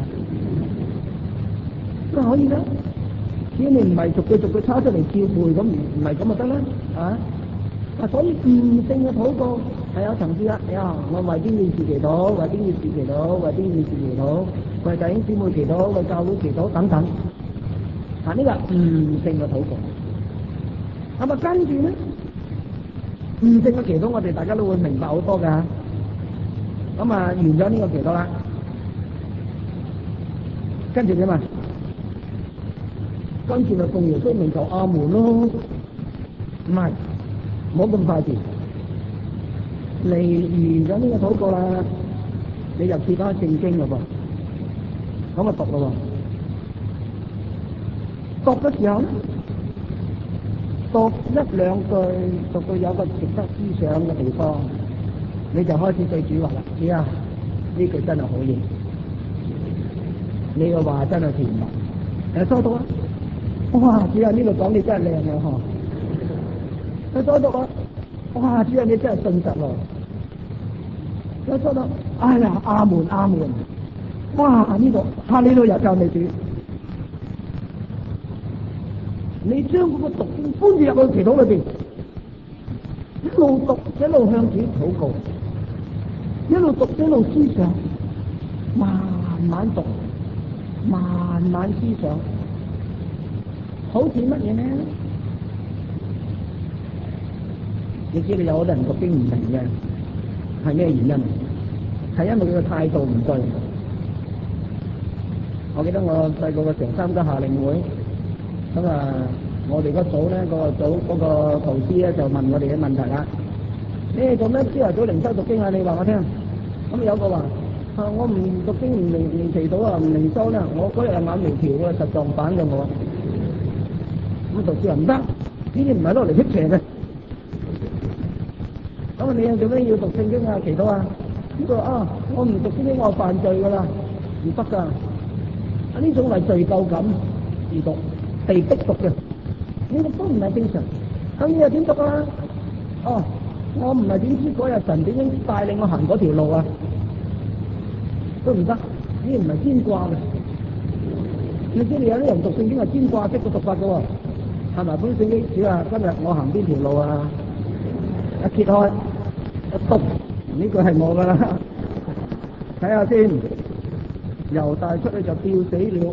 都可以啦。只要你唔係逐句逐句抄出嚟照背，咁唔唔係咁就得啦，啊！啊，所以悟性嘅禱告係有層次啦。呀，我為邊件事祈禱，為邊件事祈禱，為邊件事祈禱，為弟兄姊妹祈禱，為教會祈禱等等。啊，呢個係悟性嘅禱告。咁啊，跟住咧，悟性嘅祈禱，我哋大家都會明白好多㗎。咁啊，完咗呢個祈禱啦，跟住點啊？跟住咪奉耶穌名求阿門咯，唔係，唔好咁快掂。嚟完咗呢個禱告啦，你就揭翻聖經咯噃，咁啊讀咯喎，讀嘅時候咧，讀一兩句，讀到有個值得思想嘅地方，你就開始對主話啦：咦啊，呢句真係好嘢，你嘅話真係甜蜜，誒收到啊！哇！主啊，呢度講你真係靚啊！嗬，佢再讀啊！哇！主啊，你真係信實喎！佢再讀，哎呀，阿門阿門！哇！呢度嚇呢度又夠你主，你將嗰個讀經搬住入去祈禱裏邊，一路讀一路向主禱告，一路讀一路思想，慢慢讀，慢慢思想。好似乜嘢呢？你知道有好多人讀經唔明嘅，係咩原因？係因為佢嘅態度唔對。我記得我細個嘅時候參加夏令會，咁啊，我哋嗰組咧，嗰個組嗰個導師咧就問我哋嘅問題啦。你哋做咩朝頭早靈修讀經啊？你話我聽。咁有個話：啊，我唔讀經唔靈唔祈禱啊，唔靈修咧，我嗰日眼眉條啊，實撞板嘅我。咁導師話唔得，呢啲唔係攞嚟辟邪嘅。咁你又做咩要讀聖經啊、祈禱啊？呢個啊，我唔讀聖經我犯罪噶啦，唔得噶。啊，呢種係罪疚感而讀，被逼讀嘅，呢個都唔係正常。咁你又點讀啊？哦，我唔係點知嗰日神點樣帶領我行嗰條路啊？都唔得，呢啲唔係牽掛嘅。你知你有啲人讀聖經係牽掛式嘅讀法嘅喎。係咪本聖經主啊？今日我行邊條路啊？一揭開一篤，呢個係我噶啦，睇下先。猶大出去就吊死了，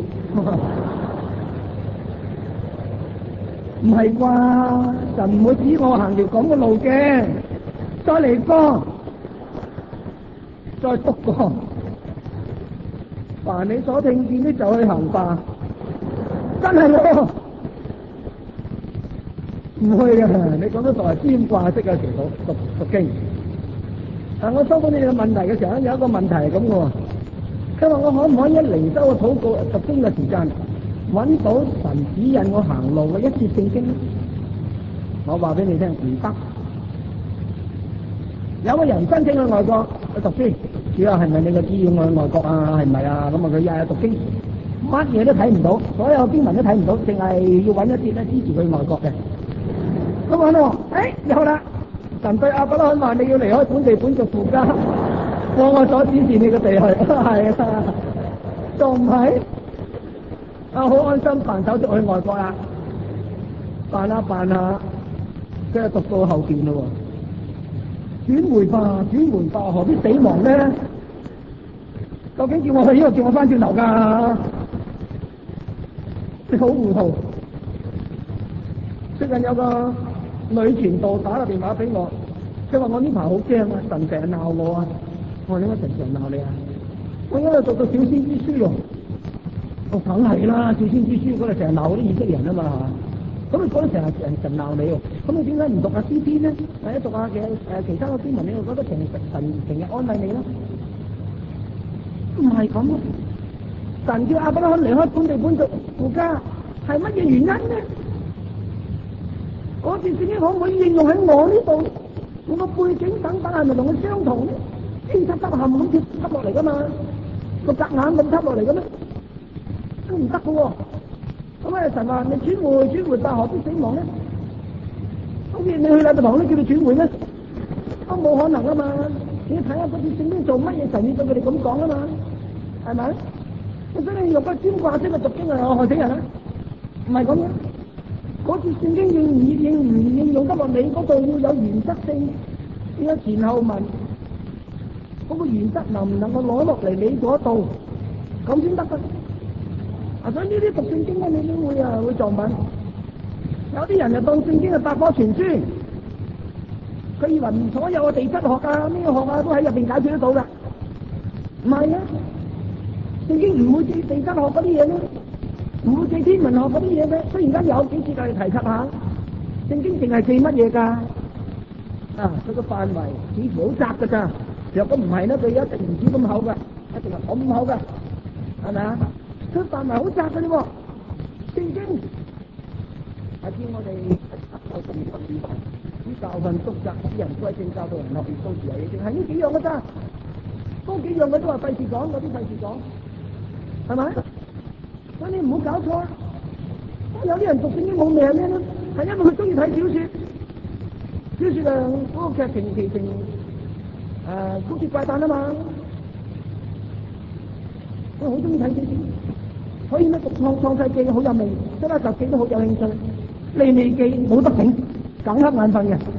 唔係啩？神唔會指我行條咁嘅路嘅，再嚟過，再篤過。凡你所聽見的就去行吧，真係喎。唔去啊！你講得就係牽掛式嘅祈禱讀讀經。但我收到你嘅問題嘅時候咧，有一個問題係咁嘅喎。佢話我可唔可以一靈修嘅禱告讀經嘅時間揾到神指引我行路嘅一節聖經咧？我話俾你聽，唔得。有個人申請去外國去讀書，主啊，係咪你嘅旨意我去外國啊？係咪啊？咁啊，佢日日讀經，乜嘢都睇唔到，所有經文都睇唔到，淨係要揾一節咧支持佢外國嘅。咁我咧，誒有啦， 神對亞伯拉罕話：你要離開本地本族父家，往我所指示你嘅地去。係啊，仲唔係？啊，好安心辦手續去外國啦，辦下辦下，佢就讀到後邊咯。轉回吧，轉回吧，何必死亡呢？究竟叫我去呢度，叫我翻轉頭㗎？你好糊塗。最近有個女傳道打個電話俾我，佢話我呢排好驚啊，神成日鬧我啊。我話點解神成日鬧你啊？我因為讀到小先知書喎。我梗係啦，小先知書嗰度成日鬧嗰啲以色列人啊嘛。咁你覺得成日人神鬧你喎？咁你點解唔讀下詩篇咧？或者讀下嘅誒其他嘅經文，你又覺得成日神成日安慰你啦？唔係咁啊！神叫亞伯拉罕離開本地本族父家，係乜嘢原因呢？嗰段聖經可唔可以應用喺我呢度？我個背景等等係咪同佢相同呢？天塌塌陷咁跌耷落嚟噶嘛？個夾硬咁耷落嚟嘅咩？都唔得嘅喎。咁啊神話你轉回轉回吧，何必死亡呢？好似你去禮拜堂都叫你轉回咩？都冇可能啊嘛！你睇下嗰段聖經做乜嘢，神要對佢哋咁講啊嘛？係咪？所以你用個專掛式嘅讀經係害死人啊？唔係咁嘅。嗰段聖經應唔應唔應用得落你嗰度，要有原則性，要有前後文。嗰、那個原則能唔能夠攞落嚟你嗰度，咁先得㗎。啊，所以呢啲讀聖經咧，你都會啊會撞文。有啲人就當聖經係百科全書，佢以為所有嘅地質學啊、咩學啊都喺入邊解決得到㗎。唔係啊，聖經唔會記地質學嗰啲嘢咧，唔會記天文學嗰啲嘢嘅。雖然間有幾次我哋提及下，聖經淨係記乜嘢㗎？啊，佢個範圍似乎好窄㗎咋。若果唔係咧，佢一定唔止咁厚㗎，一定係咁厚㗎，係咪啊？佢範圍好窄㗎啫喎，聖經係叫我哋喺十二十二啲教訓督責啲人歸正教導人學業到時係淨係呢幾樣㗎咋，嗰幾樣佢都話費事講，嗰啲費事講，係咪？所以你唔好搞錯啊！有啲人讀聖經冇命咩咧？係因為佢中意睇小説，小説啊嗰個劇情劇情。誒，好似怪誕啊嘛！我好中意睇小説，所以咧讀創創世記好有味，出埃及記都好有興趣。利未記冇得頂，梗瞌眼瞓嘅。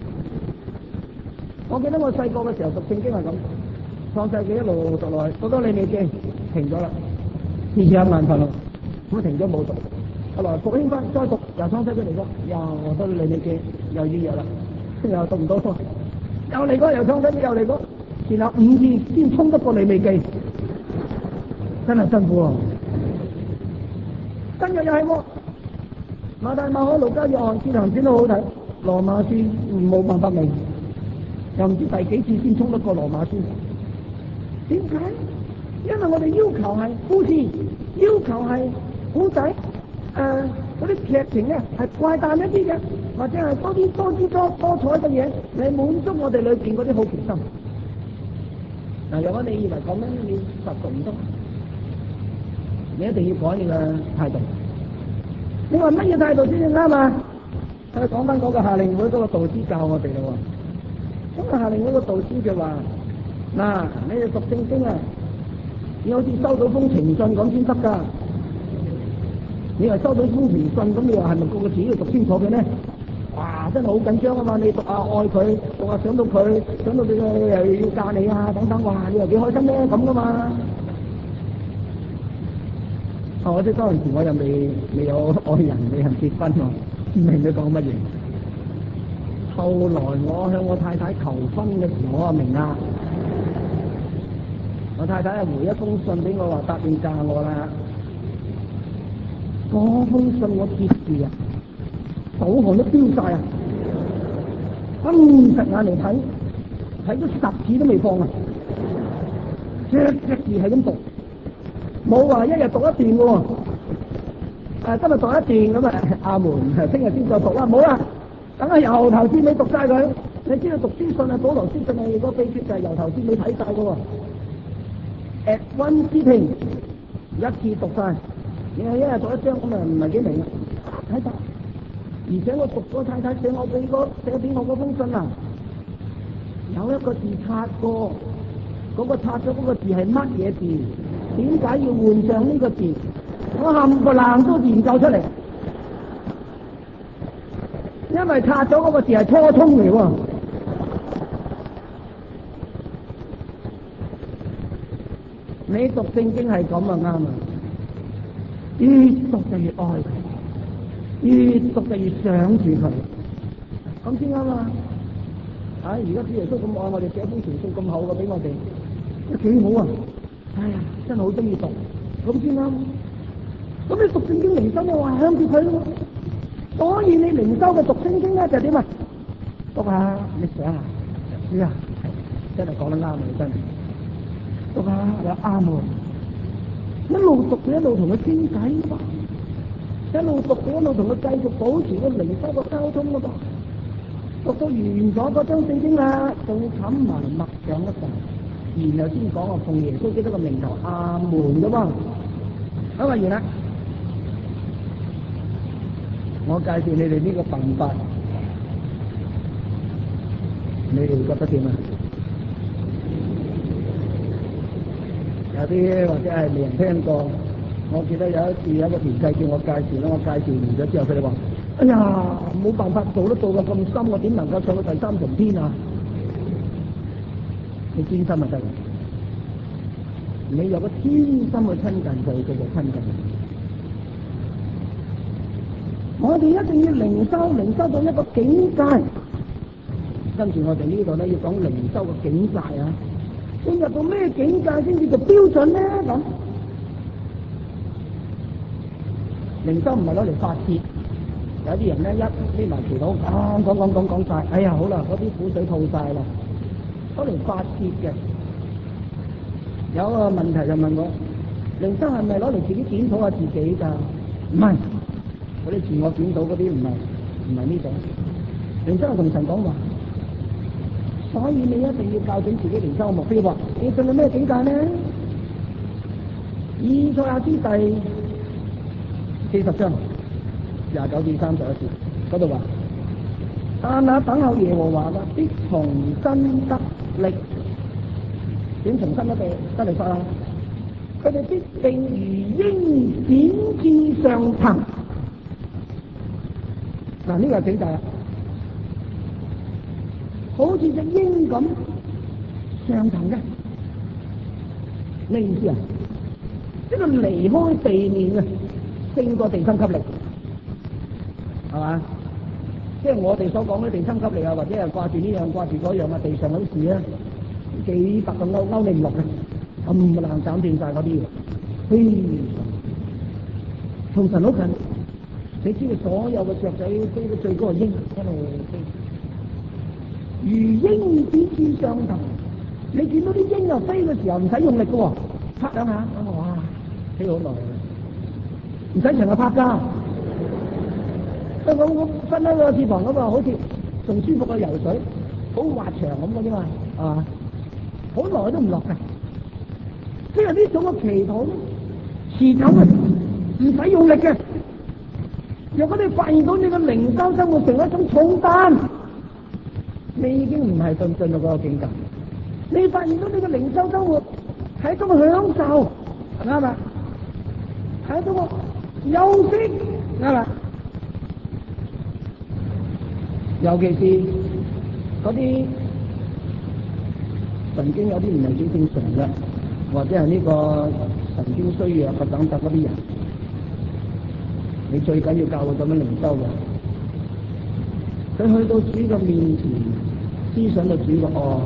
我記得我細個嘅時候讀聖經係咁，創世記一路讀落去，讀到利未記停咗啦，次次瞌眼瞓咯，咁停咗冇讀。後來復興翻再讀，又創世記嚟咗，又到利未記又要約啦，又讀唔到。又嚟過，又創世記，又嚟過，然後五次先衝得過利未記，真係辛苦啊！跟住又係喎，馬太、馬可、路加、約翰、使徒行傳都好睇，羅馬書冇辦法明，又唔知第幾次先衝得過羅馬書。點解？因為我哋要求係故事，要求係古仔，誒嗰啲劇情咧係怪誕一啲嘅。或者係多啲多姿多多彩嘅嘢嚟滿足我哋裏邊嗰啲好奇心。嗱，如果你以為咁樣你實做唔得，你一定要改你嘅態度。你話乜嘢態度先至啱啊？佢講翻嗰個夏令會嗰個導師教我哋咯。咁啊，夏令會個導師就話：嗱，你哋讀聖經啊，要好似收到封情信咁先得㗎。你話收到封情信咁，你話係咪個個字要讀清楚嘅呢？哇！真係好緊張啊嘛！你讀下愛佢，讀下想到佢，想到佢又要嫁你啊等等，哇！你又幾開心咧咁噶嘛？啊！我即係當陣時我又未未有愛人，未人結婚喎，唔明佢講乜嘢。後來我向我太太求婚嘅時候，我就明啦。我太太係回一封信俾我，話答應嫁我啦。嗰封信我貼住啊！手汗都飆晒啊！瞪實眼嚟睇，睇咗十次都未放啊！隻隻字係咁讀，冇話一日讀一段嘅喎。誒，今日讀一段咁啊，阿門，聽日先再讀啦，冇啦，等佢由頭至尾讀晒佢。你知道讀書信啊，保羅書信啊，個秘訣就係由頭至尾睇晒嘅喎。At one sitting，一次讀晒，你係一日讀一章咁啊，唔係幾明啊？睇晒。而且我讀過太太寫我俾個寫俾我嗰封信啊， 有一個字擦過，嗰、那個擦咗嗰個字係乜嘢字？點解要換上呢個字？我冚唪唥都研究出嚟，因為擦咗嗰個字係初衷嚟喎。你讀聖經係咁啊，啱啊！越讀就越愛佢，越讀就越想住佢，咁先啱啊！啊！而家主耶穌咁愛我哋，寫封傳信咁厚嘅俾我哋，都幾好啊！哎呀，真係好中意讀，咁先啱。咁你讀聖經靈修嘅話，向住佢咯。所以你靈修嘅讀聖經咧就點啊？讀下你想下，主啊，真係講得啱啊！真係讀下又啱喎，一路讀你一路同佢傾偈嘛，一路讀你一路同佢繼續保持個靈修嘅交通噶噃。讀到完咗嗰張聖經啦，仲冚埋默想一陣，然後先講我奉耶穌基督嘅名頭阿門噶噃。好啊，完啦。我介紹你哋呢個辦法，你哋覺得點啊？有啲或者係未人聽過。我記得有一次有一個團契叫我介紹啦，我介紹完咗之後，佢哋話：哎呀，冇辦法做得到嘅咁深，我點能夠上到第三重天啊？你專心就得，你有個專心去親近就叫做親近。我哋一定要靈修，靈修到一個境界。跟住我哋呢度咧要講靈修嘅境界啊！進入到咩境界先至叫標準咧？咁靈修唔係攞嚟發泄。有啲人咧一匿埋祈禱，講講講講講晒，哎呀好啦，嗰啲苦水吐晒啦，攞嚟發泄嘅。有個問題就問我，靈修係咪攞嚟自己檢討下自己㗎？唔係，嗰啲自我檢討嗰啲唔係唔係呢種。靈修係同神講話，所以你一定要校準自己靈修嘅目標喎。你進入咩境界呢？以賽亞書第四十章。廿九至三十一節嗰度話，但那等候耶和華嘅必重新得力，點重新得力得力法啊？佢哋必定如鷹展翅上騰。嗱，呢個境界啦，好似隻鷹咁上騰嘅，咩意思啊？呢個離開地面嘅，勝過地心吸力。係嘛？即係我哋所講嘅地心吸力啊，或者係掛住呢樣掛住嗰樣啊，地上嗰啲事啊，幾百個勾勾你唔落嘅，咁難斬斷晒嗰啲嘅。嘿，同神好近，你知道所有嘅雀仔飛到最高係鷹，一路飛，如鷹展翅上騰。你見到啲鷹又飛嘅時候唔使用力嘅喎，拍兩下，哇，飛好耐，唔使成日拍㗎。我我瞓喺個翅膀嗰度，好似仲舒服過游水，好滑長咁嘅啫嘛，係嘛？好耐都唔落嘅。即係呢種嘅祈禱持久嘅，唔使用力嘅。如果你發現到你嘅靈修生活成一種重擔，你已經唔係進進入嗰個境界。你發現到你嘅靈修生活係一種享受，啱嘛？係一種休息，啱嘛？尤其是嗰啲神經有啲唔係幾正常嘅，或者係呢個神經衰弱嘅等等嗰啲人，你最緊要教佢咁樣靈修嘅。佢去到主嘅面前，思想到主嘅愛，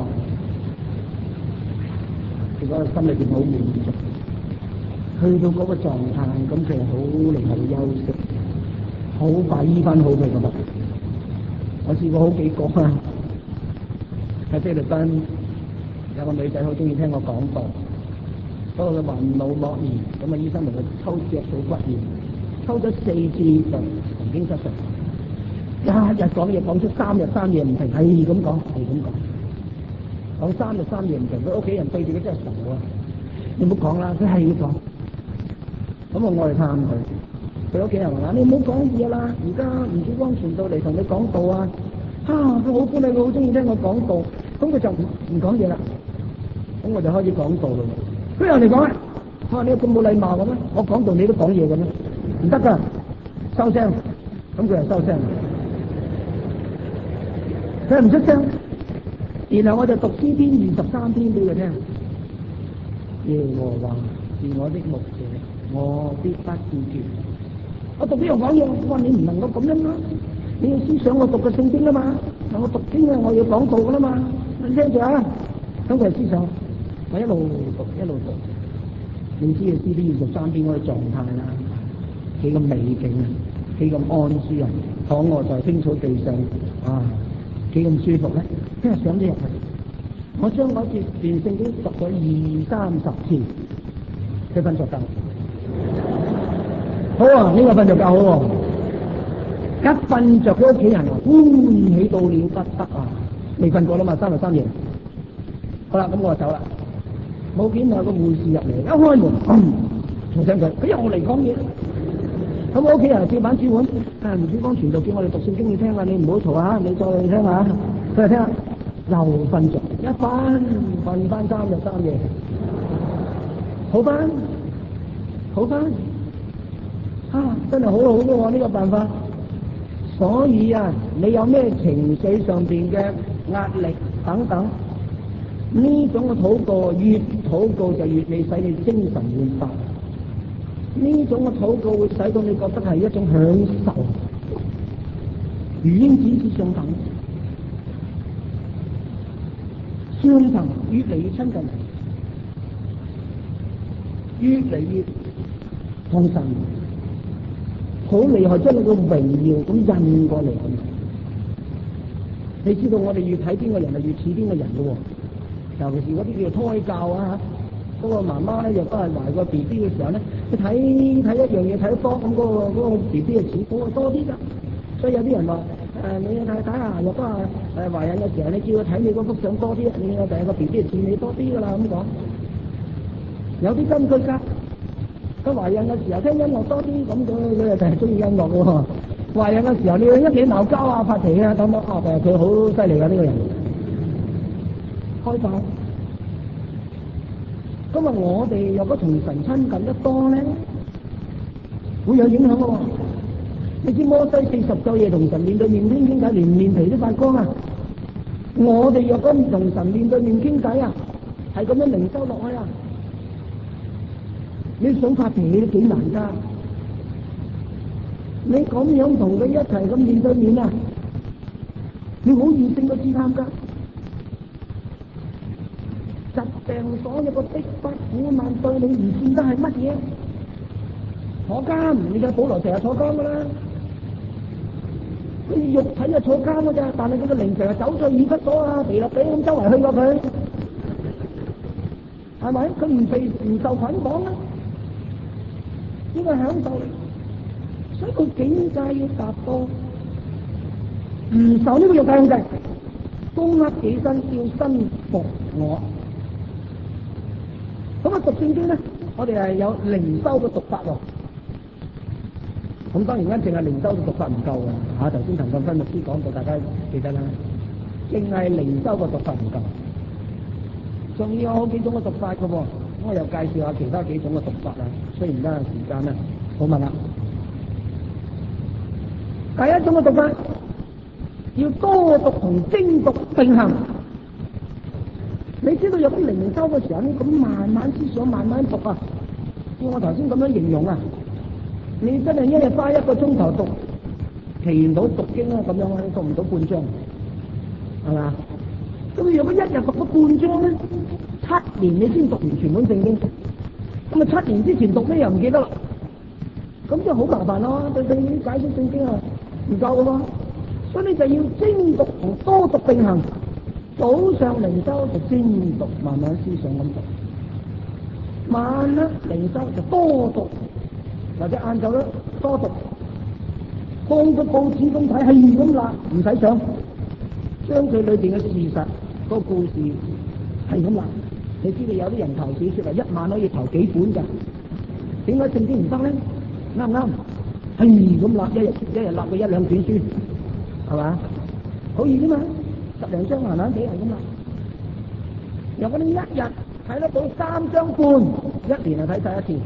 佢嗰個心裏邊好滿足。去到嗰個狀態，咁佢係好嚟係休息，好快醫翻好佢嘅物。我試過好幾個啊，喺菲律賓有個女仔好中意聽我講道，不過佢雲腦膜炎，咁啊醫生同佢抽脊髓骨炎，抽咗四次就神經失常，一日講嘢講出三日三夜唔停，係咁講，係咁講，講三日三夜唔停，佢屋企人對住佢真係傻啊！你唔好講啦，佢係要講，咁我愛嚟探佢。佢屋企人話：你唔好講嘢啦！而家吳志光傳道嚟同你講道啊！啊，佢好歡喜，佢好中意聽我講道。 咁佢就唔唔講嘢啦。咁我就開始講道啦。佢又嚟講啦，佢話你咁冇禮貌嘅咩？我講道你都講嘢嘅咩？唔得噶，收聲。咁佢就收聲，佢唔出聲。然後我就讀詩篇二十三篇俾佢聽。耶和華是我的牧者，我必不致缺。我讀呢樣講嘢，我話你唔能夠咁樣啦，你要思想我讀嘅聖經啊嘛。嗱，我讀經啊，我要講道噶啦嘛，你聽住啊。咁佢係思想，我一路讀一路讀。你知啊，詩篇二十三篇嗰個狀態啦，幾咁美景啊，幾咁安舒啊，躺臥在青草地上啊，幾咁舒服咧。聽日上咗入去，我將嗰段聖經讀咗二三十次，佢瞓着覺。好啊，呢、這個瞓着覺好喎、啊，一瞓着佢屋企人歡喜到了不得啊！未瞓過啦嘛，三日三夜。好啦，咁我就走啦。冇幾耐個護士入嚟，一開門，嘈醒佢，佢又嚟講嘢。咁我屋企人照板煮碗，啊，吳主光傳道叫我哋讀聖經要聽啊，你唔好嘈啊，你再聽下。佢就聽，又瞓着，一瞓瞓翻三日三夜，好翻，好翻，啊，真係好好嘅喎呢個辦法。所以啊，你有咩情緒上邊嘅壓力等等，呢種嘅禱告越禱告就越未使你精神煥發，呢種嘅禱告會使到你覺得係一種享受，如鷹展翅上騰，雙層越嚟越親近，越嚟越同神好厲害，將你個榮耀咁印過嚟。你知道我哋越睇邊個人係越似邊個人嘅喎，尤其是嗰啲叫做胎教啊，嗰、那個媽媽咧若都係懷個 B B 嘅時候咧，你睇睇一樣嘢睇得多，咁、那、嗰個嗰、那個 B B 就似嗰個多啲㗎。所以有啲人話誒、呃，你嘅太太啊，若都係誒懷孕嘅時候，你叫佢睇你嗰幅相多啲，你嘅第二個 B B 就似你多啲㗎啦咁講。有啲根據㗎，佢懷孕嘅時候聽音樂多啲，咁佢佢又就係中意音樂喎。懷孕嘅時候你要一嘢鬧交啊、發脾氣啊等等，啊，誒佢好犀利㗎呢個人。開放。咁啊，我哋若果同神親近得多咧，會有影響嘅喎。你知摩西四十晝夜同神面對面傾傾偈，連面皮都發光啊！我哋若果唔同神面對面傾偈啊，係咁樣靈修落去啊，你想發脾氣都幾難㗎。你咁樣同佢一齊咁面對面啊，你好易勝過試探㗎。疾病所有個逼迫苦難對你唔算得係乜嘢？坐監，你睇保羅成日坐監㗎啦。佢肉體就坐監㗎咋，但係佢個靈成日走咗耳骨咗啊，肥立地咁周圍去過佢，係咪？佢唔被唔受捆綁啊？呢個享受嚟，所以個境界要達到唔受呢個肉體控制，攻克己身，要身服我。咁啊，讀聖經咧，我哋係有靈修嘅讀法喎。咁當然間淨係靈修嘅讀法唔夠嘅，嚇頭先陳振芬牧師講到，大家記得啦。淨係靈修嘅讀法唔夠，仲要有好幾種嘅讀法嘅喎。咁我又介紹下其他幾種嘅讀法啊。雖然而家時間咧好密啦。第一種嘅讀法要多讀同精讀並行。你知道有啲靈修嘅時候，你咁慢慢思想，慢慢讀啊。照我頭先咁樣形容啊。你真係一日花一個鐘頭讀，祈唔到讀經啊，咁樣你讀唔到半章，係嘛？咁如果一日讀咗半章咧，七年你先讀完全本聖經，咁啊七年之前讀咩又唔記得啦，咁就好麻煩咯。對對，解釋聖經啊唔夠嘅喎，所以你就要精讀同多讀並行，早上靈修就精讀，慢慢思想咁讀，晚黑靈修就多讀。或者晏晝咧多讀，當個報紙咁睇係咁立，唔使想，將佢裏邊嘅事實、個故事係咁立。你知道有啲人投小說啊，一晚可以投幾本㗎？點解聖經唔得咧？啱唔啱？係咁立，一日一日立佢一兩卷書，係嘛？好易啫嘛，十零章閒閒地係咁立。 如果你一日睇得到三章半，一年就睇晒一次。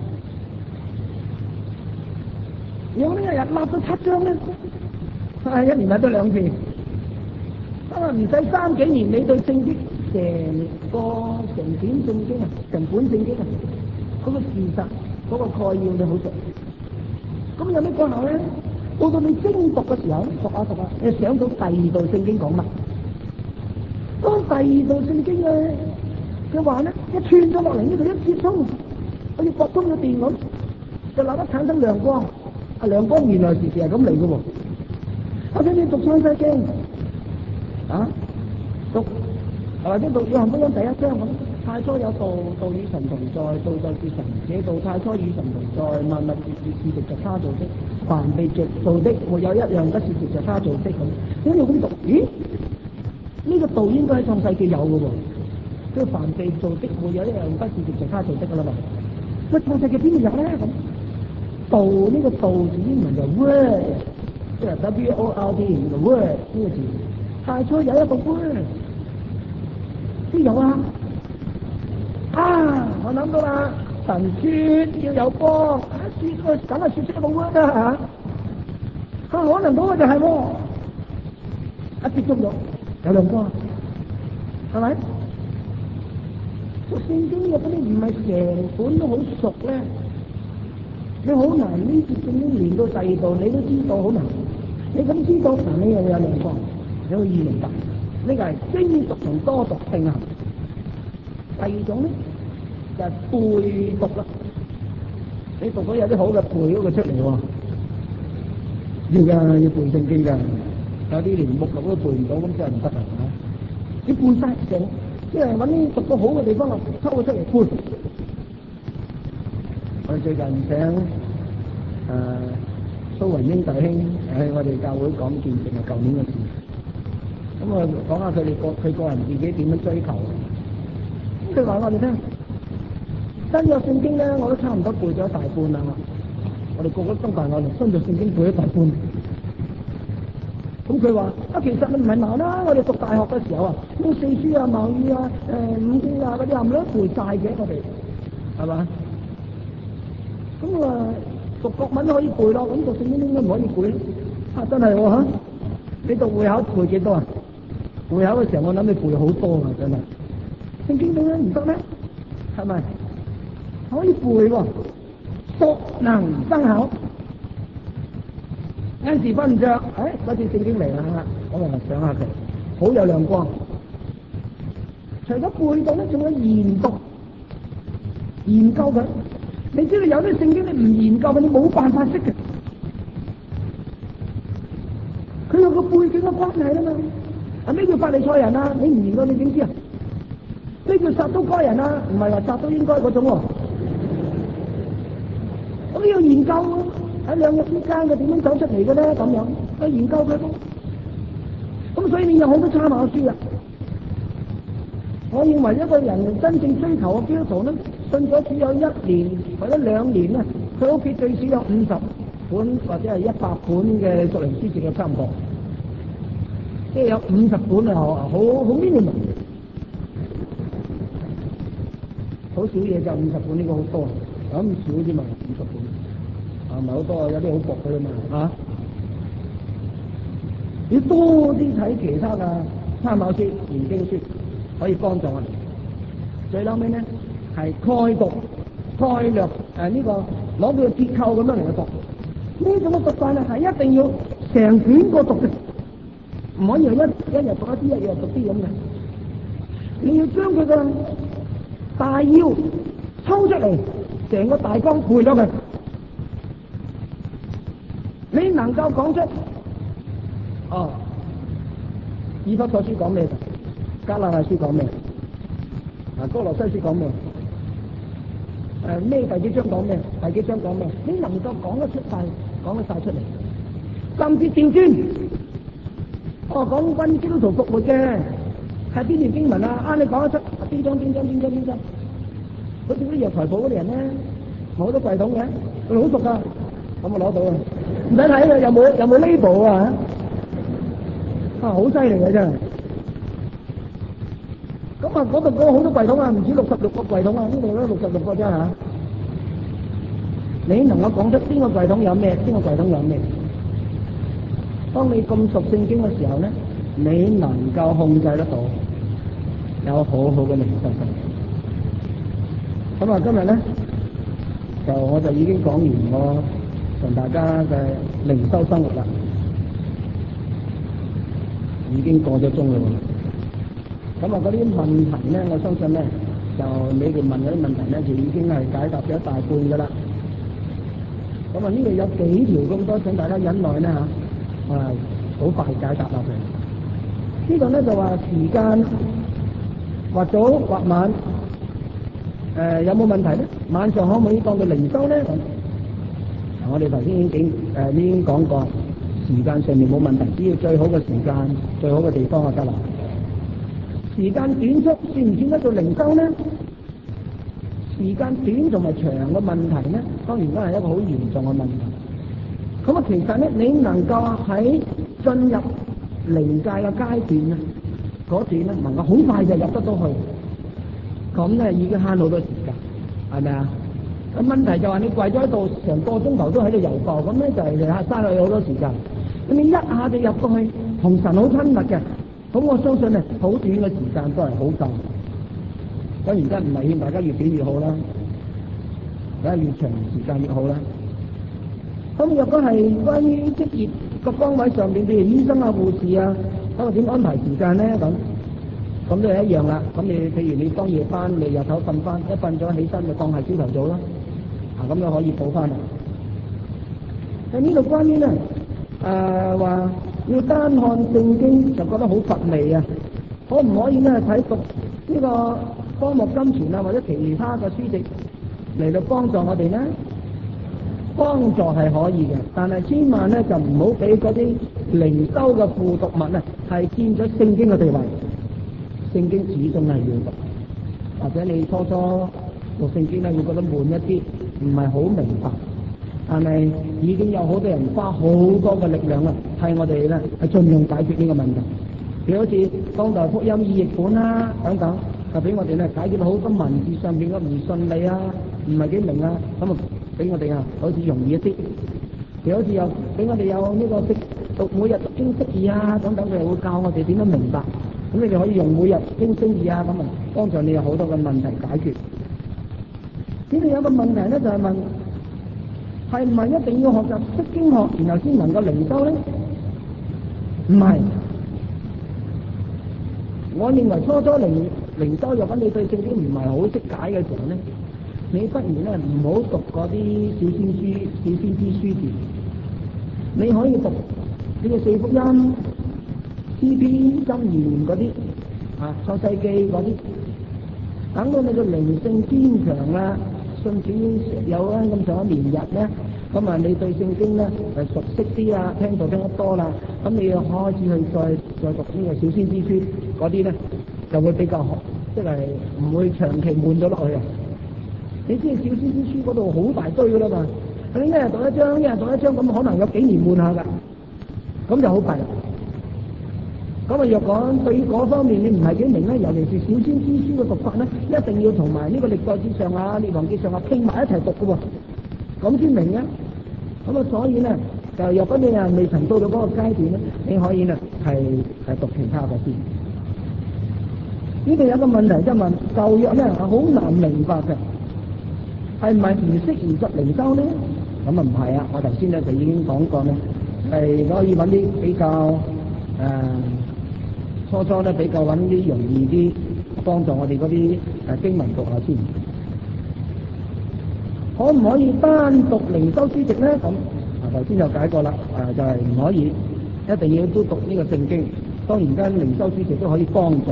如果你一日立到七章咧，係一年睇到兩次。咁啊唔使三幾年，你對聖經成個成卷聖經啊，成本聖經啊，嗰個事實嗰個概要你好熟。咁有咩可能咧？到到你精讀嘅時候，讀下讀下，你想到第二道聖經講乜？當第二道聖經嘅嘅話咧，一串咗落嚟呢度一接通，好似博通咗電咁，就立刻產生亮光。啊，亮光原來時時係咁嚟嘅喎。或者你讀創世記啊，讀或者讀約翰福音第一章咁，太初有道，道與神同在，道就是神，這道太初與神同在，萬物是是藉着他做的，凡被着做的，沒有一樣不是藉着他做的咁。咁你咁讀，咦？呢、這個道應該喺創世記有嘅喎，即係凡被做的，沒有一樣不是藉着他做的㗎啦嘛。喂，創世記邊度有咧？咁道呢個道字英文就 word， 即係 W O R D 呢個 word 呢個字，太初有一個 word， 邊有啊？啊，我諗到啦，神說要有光，啊說個梗係說出一個 word 啦嚇，啊可能嗰個就係喎，一接觸咗有亮光，係咪？讀聖經嘅嗰啲唔係成本都好熟咧，你好難呢節聖經連到第二度，你都知道好難。你咁知道，嗱你又有亮光，你可以明白。呢個係精讀同多讀並行。第二種咧就係、是、背讀啦。你讀到有啲好嘅背嗰個出嚟喎，要㗎，要背聖經㗎。有啲連目錄都背唔到，咁真係唔得啊！你背曬成，即係揾啲讀得好嘅地方啊，抽佢出嚟背。我哋最近請誒、呃、蘇雲英弟兄喺我哋教會講見證係舊年嘅事，咁我講下佢哋個佢個人自己點樣追求。咁佢話我哋聽新約聖經咧，我都差唔多背咗一大半啦。我哋個個中大我哋新約聖經背咗一大半。咁佢話啊，其實你唔係難啦，我哋讀大學嘅時候啊，咁四書啊、孟語啊、誒、呃、五經啊嗰啲冚唪唥背晒嘅，我哋係嘛？咁啊，讀國文可以背咯，咁讀聖經應該唔可以背咧？啊，真係喎嚇！你讀會考背幾多啊？會考嘅時候我諗你背好多啊，真係。聖經點解唔得咧？係咪？可以背喎，熟能生巧。有時瞓唔着，誒嗰次聖經嚟啦，我話上下佢，好有亮光。除咗背到咧，仲有研讀、研究佢。你知道有啲聖經你唔研究佢，你冇辦法識嘅。佢有個背景嘅關係啦嘛。啊咩叫法利賽人啊？你唔研究你點知啊？咩叫撒都該人啊？唔係話撒都應該嗰種喎。咁你要研究喎。喺兩日之間佢點樣走出嚟嘅咧？咁樣去研究佢咯。咁所以你有好多參考書啊。我認為一個人真正追求嘅基督徒咧，信咗只有一年或者兩年咧，佢屋企最少有五十本或者係一百本嘅屬靈書籍嘅差唔多，即係有五十本啊，好好 minimum， 好少嘢就五十本，呢個好多，咁少啲嘛，五十本。啊，唔係好多，有啲好薄嘅嘛，啊！要多啲睇其他嘅參考書、研經書，可以幫助我哋。最後尾咧係概讀、概略誒呢、啊這個攞佢嘅結構咁樣嚟去讀。呢種嘅讀法咧係一定要成卷個讀嘅，唔可以係一一日讀一啲，一日讀啲咁嘅。你要將佢嘅大要抽出嚟，成個大綱背咗佢。你能夠講出哦，以弗所書講咩？加拉太書講咩？啊，哥羅西書講咩？誒咩第幾章講咩？第幾章講咩？你能夠講得出晒，講得晒出嚟，甚至調轉。哦，講關於基督徒復活嘅係邊段經文啊？啊，你講得出邊章邊章邊章邊章？好似啲藥材鋪嗰啲人咧，好多櫃桶嘅，佢好熟噶。咁我攞到啊！唔使睇啊，有冇有冇 label 啊？啊，好犀利嘅真係。 咁啊，嗰度嗰好多櫃桶啊，唔止六十六個櫃桶啊，呢度都六十六個啫嚇。你能夠講出邊個櫃桶有咩，邊個櫃桶有咩？當你咁熟聖經嘅時候咧，你能夠控制得到，有好好嘅靈修生活。咁啊，今日咧就我就已經講完我同大家嘅靈修生活啦，已經過咗鐘啦喎。咁啊，嗰啲問題咧，我相信咧，就你哋問嗰啲問題咧，就已經係解答咗一大半噶啦。咁啊，呢度有幾條咁多，請大家忍耐咧嚇，我係好快解答落去。呢度咧就話時間或早或晚，誒、呃、有冇問題咧？晚上可唔可以當到靈修咧？嗱，我哋頭先已經誒、呃、已經講過，時間上面冇問題，只要最好嘅時間、最好嘅地方就得啦。時間短促算唔算得做靈修咧？時間短同埋長嘅問題咧，當然都係一個好嚴重嘅問題。咁啊，其實咧，你能夠喺進入靈界嘅階段啊，嗰段咧能夠好快就入得到去，咁咧已經慳好多時間，係咪啊？咁問題就話你跪咗喺度成個鐘頭都喺度遊浮，咁咧就係你嘥咗好多時間。咁你一下就入到去同神好親密嘅，咁我相信咧好短嘅時間都係好夠。當然真唔係勸大家越短越好啦，梗係越長時間越好啦。咁若果係關於職業個崗位上面，譬如醫生啊、護士啊，咁啊點安排時間咧？咁咁都係一樣啦。咁你譬如你當夜班，你日頭瞓翻，一瞓咗起身就當係朝頭早啦。啊，咁就可以補翻啦。喺呢度關於咧誒話要單看聖經就覺得好乏味啊，可唔可以咧睇讀呢個科目金錢啊，或者其他嘅書籍嚟到幫助我哋咧？幫助係可以嘅，但係千萬咧就唔好俾嗰啲靈修嘅輔讀物啊，係佔咗聖經嘅地位。聖經始終係要讀，或者你初初讀聖經咧會覺得悶一啲，唔係好明白。但係已經有好多人花好多嘅力量啊，係我哋咧係盡量解決呢個問題。譬如好似當代福音意譯本啦等等。就俾我哋咧解決到好多文字上邊嘅唔順利啊，唔係幾明啊，咁啊俾我哋啊好似容易一啲。又好似又俾我哋有呢個識讀每日讀經釋義啊等等，佢又會教我哋點樣明白。咁你哋可以用每日經釋義啊咁啊，幫助你有好多嘅問題解決。呢度有個問題咧，就係問係唔係一定要學習釋經學，然後先能夠靈修咧？唔係。我認為初初靈靈修，若果你對聖經唔係好識解嘅時候咧，你不如咧唔好讀嗰啲小先書、小先知書段，你可以讀呢個四福音、詩篇、箴言嗰啲啊、創世記嗰啲，等到你個靈性堅強啦，信主有啊咁上一年日咧，咁啊你對聖經咧係熟悉啲啦，聽到聽得多啦，咁你又開始去再再讀呢個小先知書嗰啲咧，就會比較好，即係唔會長期悶咗落去啊！你知小先知書嗰度好大堆噶啦嘛，你一日讀一章，一日讀一章，咁可能有幾年悶下噶，咁就好弊啦。咁啊，若講對於嗰方面你唔係幾明咧，尤其是小先知書嘅讀法咧，一定要同埋呢個歷代志上啊、列王記上啊拼埋一齊讀嘅喎，咁先明嘅。咁啊，所以咧就若果你啊未曾到到嗰個階段咧，你可以咧係係讀其他嘅先。呢度有個問題即係問舊約咧係好難明白嘅，係唔係唔適宜作靈修咧？咁啊唔係啊，我頭先咧就已經講過咧，係可以揾啲比較誒。呃初初咧比較揾啲容易啲幫助我哋嗰啲誒經文讀下先，可唔可以單讀靈修書籍咧？咁啊頭先就解過啦，誒、呃、就係、是、唔可以，一定要都讀呢個聖經。當然間靈修書籍都可以幫助。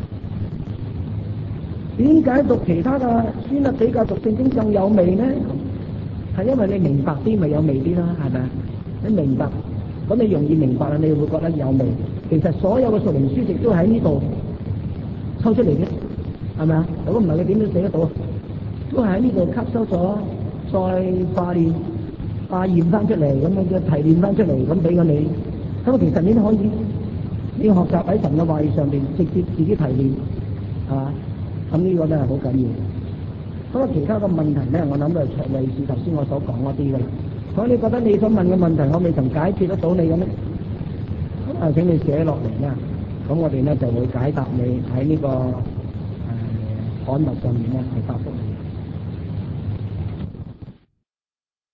點解讀其他嘅書咧比較讀聖經更有味咧？係因為你明白啲咪有味啲啦，係咪啊？你明白，咁你容易明白啦，你會覺得有味。其實所有嘅屬靈書籍都喺呢度抽出嚟嘅，係咪啊？如果唔係你點樣寫得到？都係喺呢度吸收咗，再化練、化驗翻出嚟，咁樣嘅提煉翻出嚟，咁俾咗你。咁其實你都可以，你要學習喺神嘅話語上邊直接自己提煉， 係嘛？咁呢個都係好緊要。咁啊，其他嘅問題咧，我諗就係類似頭先我所講嗰啲嘅啦。咁你覺得你所問嘅問題，我未曾解決得到你嘅咩？咁啊，請你寫落嚟啦。咁我哋咧就會解答你喺呢、這個誒刊物上面咧係答覆你。